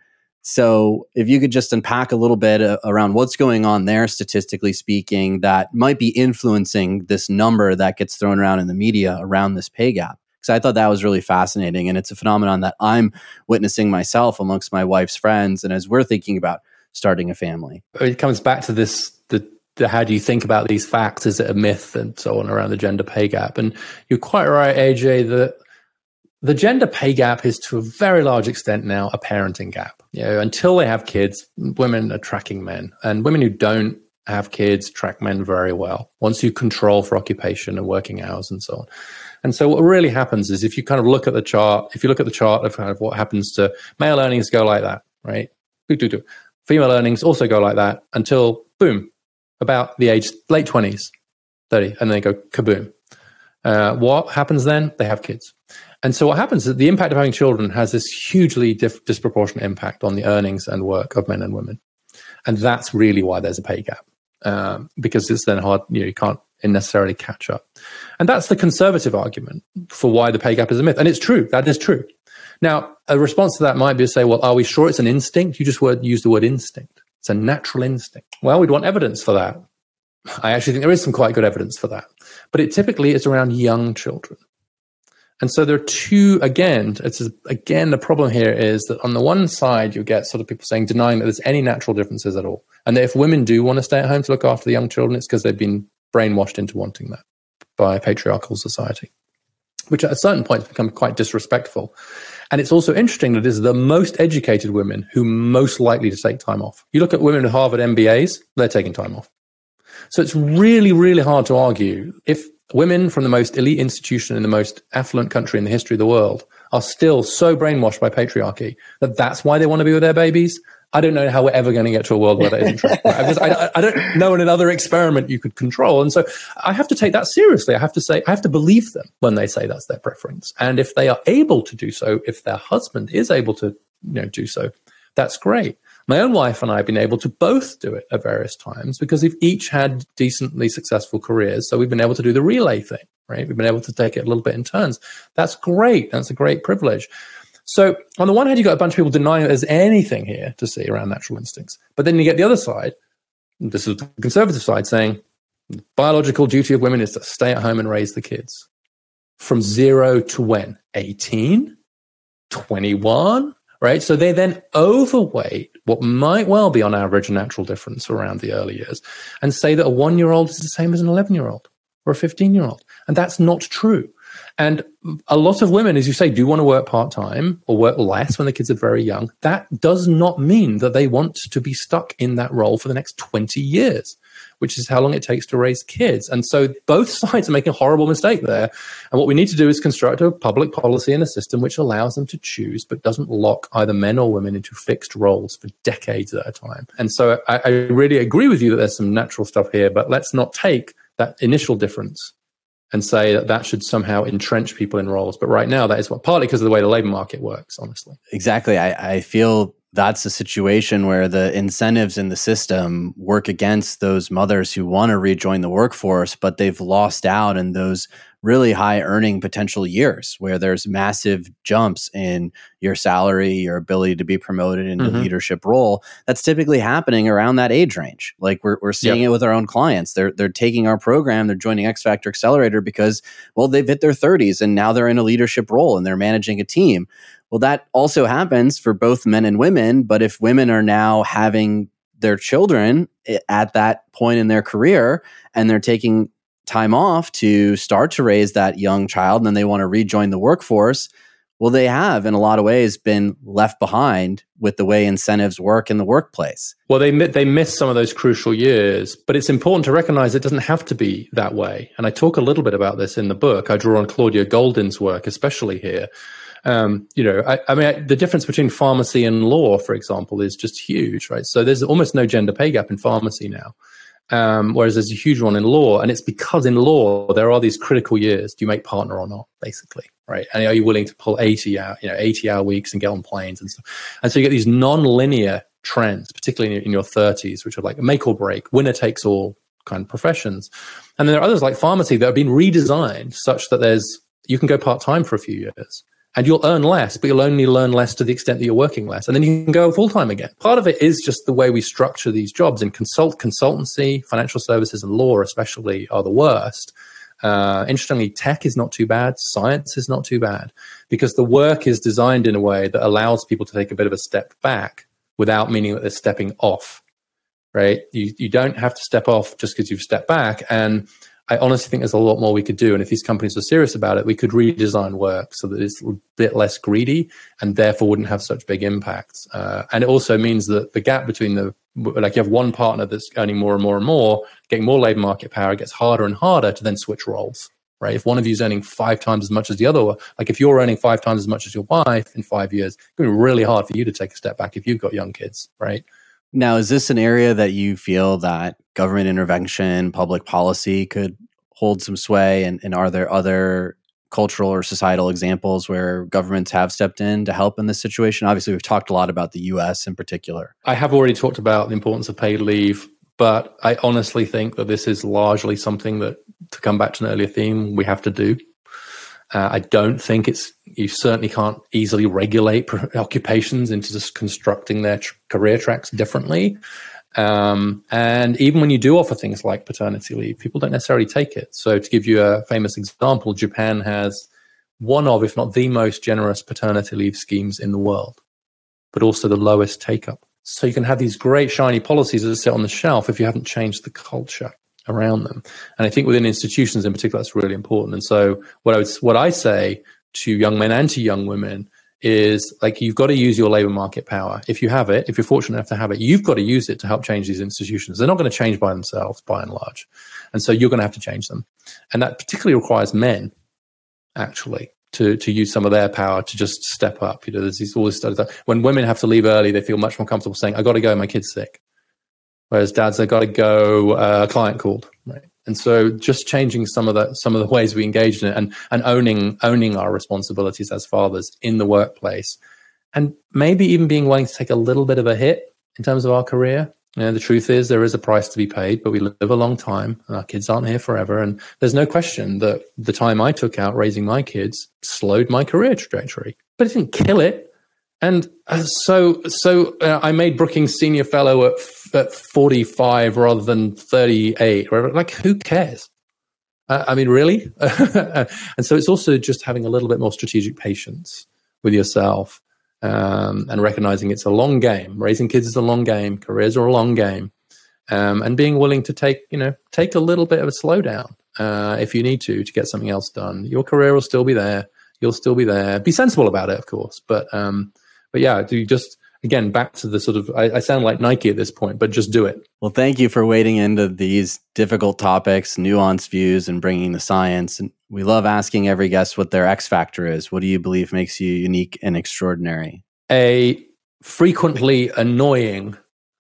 C: So if you could just unpack a little bit uh, around what's going on there, statistically speaking, that might be influencing this number that gets thrown around in the media around this pay gap. Because I thought that was really fascinating. And it's a phenomenon that I'm witnessing myself amongst my wife's friends. And as we're thinking about starting a family.
D: It comes back to this, the, the how do you think about these facts? Is it a myth and so on around the gender pay gap? And you're quite right, A J, that the gender pay gap is to a very large extent now a parenting gap. You know, until they have kids, women are tracking men. And women who don't have kids track men very well. Once you control for occupation and working hours and so on. And so what really happens is if you kind of look at the chart, if you look at the chart of kind of what happens to male earnings go like that, right? Female earnings also go like that until, boom, about the age, late twenties, thirty, and then they go kaboom. Uh, what happens then? They have kids. And so what happens is the impact of having children has this hugely dif- disproportionate impact on the earnings and work of men and women. And that's really why there's a pay gap. Um, because it's then hard, you know, you can't necessarily catch up. And that's the conservative argument for why the pay gap is a myth. And it's true. That is true. Now, a response to that might be to say, well, are we sure it's an instinct? You just word, use the word instinct. It's a natural instinct. Well, we'd want evidence for that. I actually think there is some quite good evidence for that. But it typically is around young children. And so there are two, again, it's again, the problem here is that on the one side, you get sort of people saying, denying that there's any natural differences at all. And that if women do want to stay at home to look after the young children, it's because they've been brainwashed into wanting that by a patriarchal society, which at a certain point has become quite disrespectful. And it's also interesting that it is the most educated women who are most likely to take time off. You look at women with Harvard M B As, they're taking time off. So it's really, really hard to argue if women from the most elite institution in the most affluent country in the history of the world are still so brainwashed by patriarchy that that's why they want to be with their babies. I don't know how we're ever going to get to a world where that isn't true. Right? I, just, I, I don't know another experiment you could control. And so I have to take that seriously. I have to say, I have to believe them when they say that's their preference. And if they are able to do so, if their husband is able to, you know, do so, that's great. My own wife and I have been able to both do it at various times because we've each had decently successful careers. So we've been able to do the relay thing, right? We've been able to take it a little bit in turns. That's great. That's a great privilege. So on the one hand, you got a bunch of people denying that there's anything here to see around natural instincts. But then you get the other side, this is the conservative side, saying the biological duty of women is to stay at home and raise the kids. From zero to when? eighteen? twenty-one? Right? So they then overweight what might well be on average a natural difference around the early years and say that a one-year-old is the same as an eleven-year-old or a fifteen-year-old. And that's not true. And a lot of women, as you say, do want to work part-time or work less when the kids are very young. That does not mean that they want to be stuck in that role for the next twenty years, which is how long it takes to raise kids. And so both sides are making a horrible mistake there. And what we need to do is construct a public policy and a system which allows them to choose, but doesn't lock either men or women into fixed roles for decades at a time. And so I, I really agree with you that there's some natural stuff here, but let's not take that initial difference and say that that should somehow entrench people in roles. But right now, that is what, partly because of the way the labor market works, honestly.
C: Exactly. I, I feel that's a situation where the incentives in the system work against those mothers who want to rejoin the workforce, but they've lost out in those really high earning potential years where there's massive jumps in your salary, your ability to be promoted into mm-hmm. a leadership role. That's typically happening around that age range. Like we're we're seeing yep. it with our own clients. They're they're taking our program, they're joining X Factor Accelerator because, well, they've hit their thirties and now they're in a leadership role and they're managing a team. Well, that also happens for both men and women. But if women are now having their children at that point in their career and they're taking time off to start to raise that young child and then they want to rejoin the workforce, well, they have in a lot of ways been left behind with the way incentives work in the workplace.
D: Well, they they miss some of those crucial years, but it's important to recognize it doesn't have to be that way. And I talk a little bit about this in the book. I draw on Claudia Goldin's work, especially here. Um, you know, I, I mean, I, the difference between pharmacy and law, for example, is just huge, right? So there's almost no gender pay gap in pharmacy now. Um, whereas there's a huge one in law, and it's because in law there are these critical years. Do you make partner or not, basically, right? And are you willing to pull eighty hour, you know, eighty hour weeks and get on planes and stuff? And so you get these non-linear trends, particularly in, in your thirties, which are like make or break, winner takes all kind of professions. And then there are others like pharmacy that have been redesigned such that there's you can go part time for a few years. And you'll earn less, but you'll only learn less to the extent that you're working less. And then you can go full-time again. Part of it is just the way we structure these jobs. In consult, consultancy, financial services, and law especially are the worst. Uh, interestingly, tech is not too bad. Science is not too bad. Because the work is designed in a way that allows people to take a bit of a step back without meaning that they're stepping off, right? You, you don't have to step off just because you've stepped back. And I honestly think there's a lot more we could do. And if these companies were serious about it, we could redesign work so that it's a bit less greedy and therefore wouldn't have such big impacts. Uh, and it also means that the gap between the, like you have one partner that's earning more and more and more, getting more labor market power, it gets harder and harder to then switch roles, right? If one of you is earning five times as much as the other, like if you're earning five times as much as your wife in five years, it's going to be really hard for you to take a step back if you've got young kids, right?
C: Now, is this an area that you feel that government intervention, public policy could hold some sway? And, and are there other cultural or societal examples where governments have stepped in to help in this situation? Obviously, we've talked a lot about the U S in particular.
D: I have already talked about the importance of paid leave, but I honestly think that this is largely something that, to come back to an earlier theme, we have to do. Uh, I don't think it's, you certainly can't easily regulate pro- occupations into just constructing their tr- career tracks differently. Um, and even when you do offer things like paternity leave, people don't necessarily take it. So to give you a famous example, Japan has one of, if not the most generous paternity leave schemes in the world, but also the lowest take-up. So you can have these great shiny policies that sit on the shelf if you haven't changed the culture around them. And I think within institutions in particular, that's really important. And so what I would, what I say to young men and to young women is, like, you've got to use your labor market power. If you have it, if you're fortunate enough to have it, you've got to use it to help change these institutions. They're not going to change by themselves, by and large. And so you're going to have to change them. And that particularly requires men, actually, to, to use some of their power to just step up. You know, there's these, all this stuff. When women have to leave early, they feel much more comfortable saying, I got to go, my kid's sick. Whereas dads, I got to go, uh, a client called, right? And so just changing some of the some of the ways we engage in it, and and owning owning our responsibilities as fathers in the workplace, and maybe even being willing to take a little bit of a hit in terms of our career You know, the truth is there is a price to be paid, but we live a long time and our kids aren't here forever. And there's no question that the time I took out raising my kids slowed my career trajectory, but it didn't kill it. And uh, so so uh, I made Brookings Senior Fellow at, f- at forty-five rather than thirty-eight. Like, who cares? Uh, I mean, really? And so it's also just having a little bit more strategic patience with yourself. Um, and recognizing it's a long game. Raising kids is a long game. Careers are a long game, um, and being willing to take, you know, take a little bit of a slowdown uh, if you need to to get something else done. Your career will still be there. You'll still be there. Be sensible about it, of course. But um, but yeah, do you just again back to the sort of I, I sound like Nike at this point, but just do it.
C: Well, thank you for wading into these difficult topics, nuanced views, and bringing the science. And we love asking every guest what their X factor is. What do you believe makes you unique and extraordinary?
D: A frequently annoying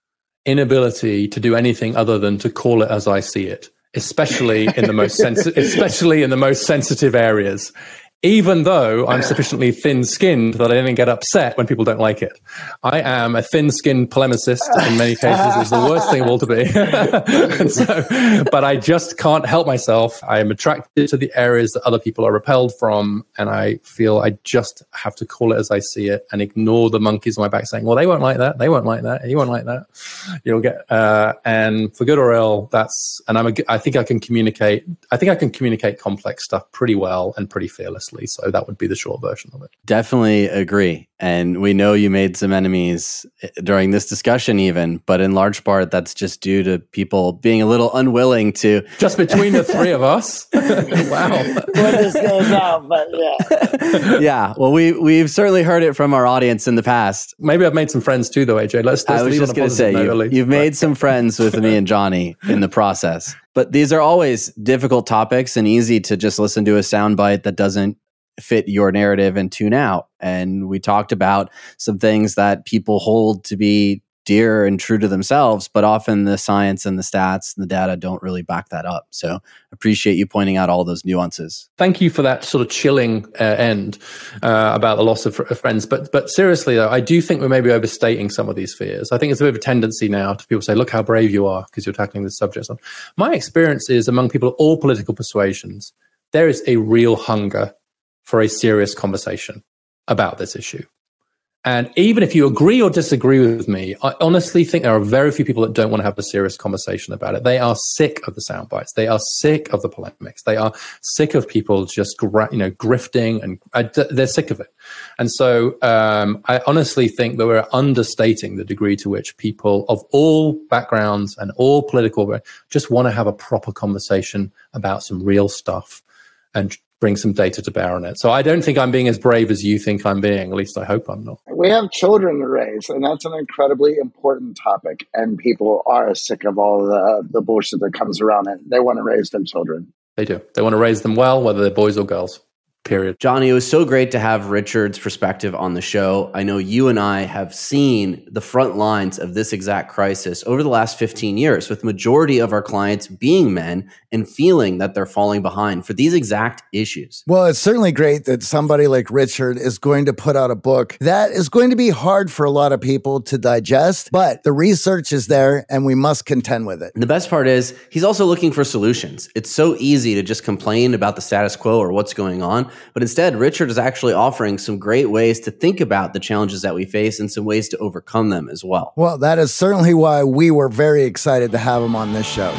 D: inability to do anything other than to call it as I see it, especially in the most sensi- especially in the most sensitive areas. Even though I'm sufficiently thin-skinned that I don't get upset when people don't like it. I am a thin-skinned polemicist in many cases. It's the worst thing of all to be. And so, but I just can't help myself. I am attracted to the areas that other people are repelled from, and I feel I just have to call it as I see it and ignore the monkeys on my back saying, well, they won't like that, they won't like that, you won't like that. You'll get, uh, and for good or ill, that's, and I'm a, I think I can communicate, I think I can communicate complex stuff pretty well and pretty fearlessly. So that would be the short version of it.
C: Definitely agree. And we know you made some enemies during this discussion even, but in large part, that's just due to people being a little unwilling to...
D: Just between the three of us? Wow.
B: When this goes out, but yeah.
C: Yeah. Well, we, we've certainly heard it from our audience in the past.
D: Maybe I've made some friends too, though, A J. Let's, let's
C: I was
D: leave
C: just
D: on a
C: going to say,
D: note,
C: you've, you've made some friends with me and Johnny in the process. But these are always difficult topics and easy to just listen to a soundbite that doesn't fit your narrative and tune out. And we talked about some things that people hold to be dear and true to themselves, but often the science and the stats and the data don't really back that up. So appreciate you pointing out all those nuances.
D: Thank you for that sort of chilling uh, end uh, about the loss of fr- friends. But but seriously, though, I do think we're maybe overstating some of these fears. I think it's a bit of a tendency now to people say, look how brave you are because you're tackling this subject. So my experience is among people of all political persuasions, there is a real hunger for a serious conversation about this issue. And even if you agree or disagree with me, I honestly think there are very few people that don't want to have a serious conversation about it. They are sick of the sound bites. They are sick of the polemics. They are sick of people just, you know, grifting, and uh, they're sick of it. And so um, I honestly think that we're understating the degree to which people of all backgrounds and all political just want to have a proper conversation about some real stuff and bring some data to bear on it. So I don't think I'm being as brave as you think I'm being. At least I hope I'm not.
B: We have children to raise, and that's an incredibly important topic. And people are sick of all the, the bullshit that comes around it. They want to raise their children.
D: They do. They want to raise them well, whether they're boys or girls. Period.
C: Johnny, it was so great to have Richard's perspective on the show. I know you and I have seen the front lines of this exact crisis over the last fifteen years, with majority of our clients being men and feeling that they're falling behind for these exact issues.
B: Well, it's certainly great that somebody like Richard is going to put out a book that is going to be hard for a lot of people to digest, but the research is there and we must contend with it.
C: And the best part is he's also looking for solutions. It's so easy to just complain about the status quo or what's going on. But instead, Richard is actually offering some great ways to think about the challenges that we face and some ways to overcome them as well.
B: Well, that is certainly why we were very excited to have him on this show.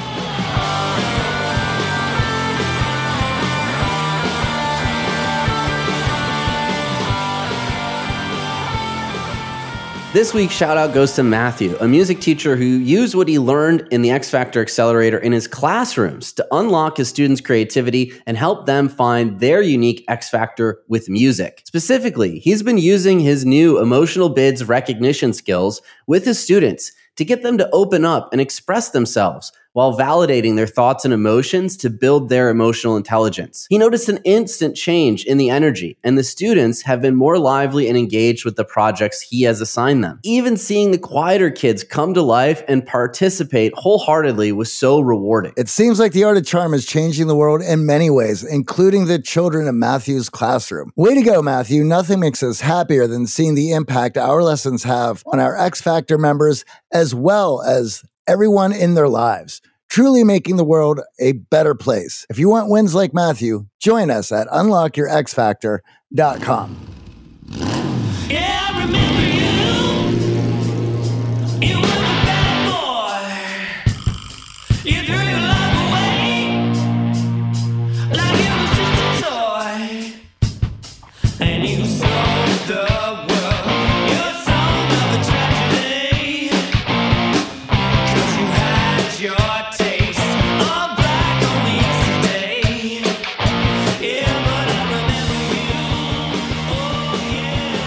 C: This week's shout out goes to Matthew, a music teacher who used what he learned in the X Factor Accelerator in his classrooms to unlock his students' creativity and help them find their unique X Factor with music. Specifically, he's been using his new emotional bids recognition skills with his students to get them to open up and express themselves while validating their thoughts and emotions to build their emotional intelligence. He noticed an instant change in the energy, and the students have been more lively and engaged with the projects he has assigned them. Even seeing the quieter kids come to life and participate wholeheartedly was so rewarding.
B: It seems like the Art of Charm is changing the world in many ways, including the children of Matthew's classroom. Way to go, Matthew. Nothing makes us happier than seeing the impact our lessons have on our X Factor members as well as everyone in their lives, truly making the world a better place. If you want wins like Matthew, join us at unlock your x factor dot com.
E: Yeah, I remember you. You were the bad boy. You threw your love away like it was just a toy. And you sold the world your song of a tragedy. 'Cause you had your taste of black only yesterday. Yeah, but I remember you. Oh yeah,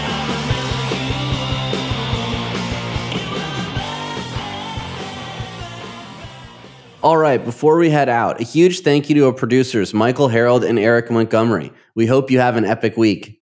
C: All right, before we head out, a huge thank you to our producers, Michael Harold and Eric Montgomery. We hope you have an epic week.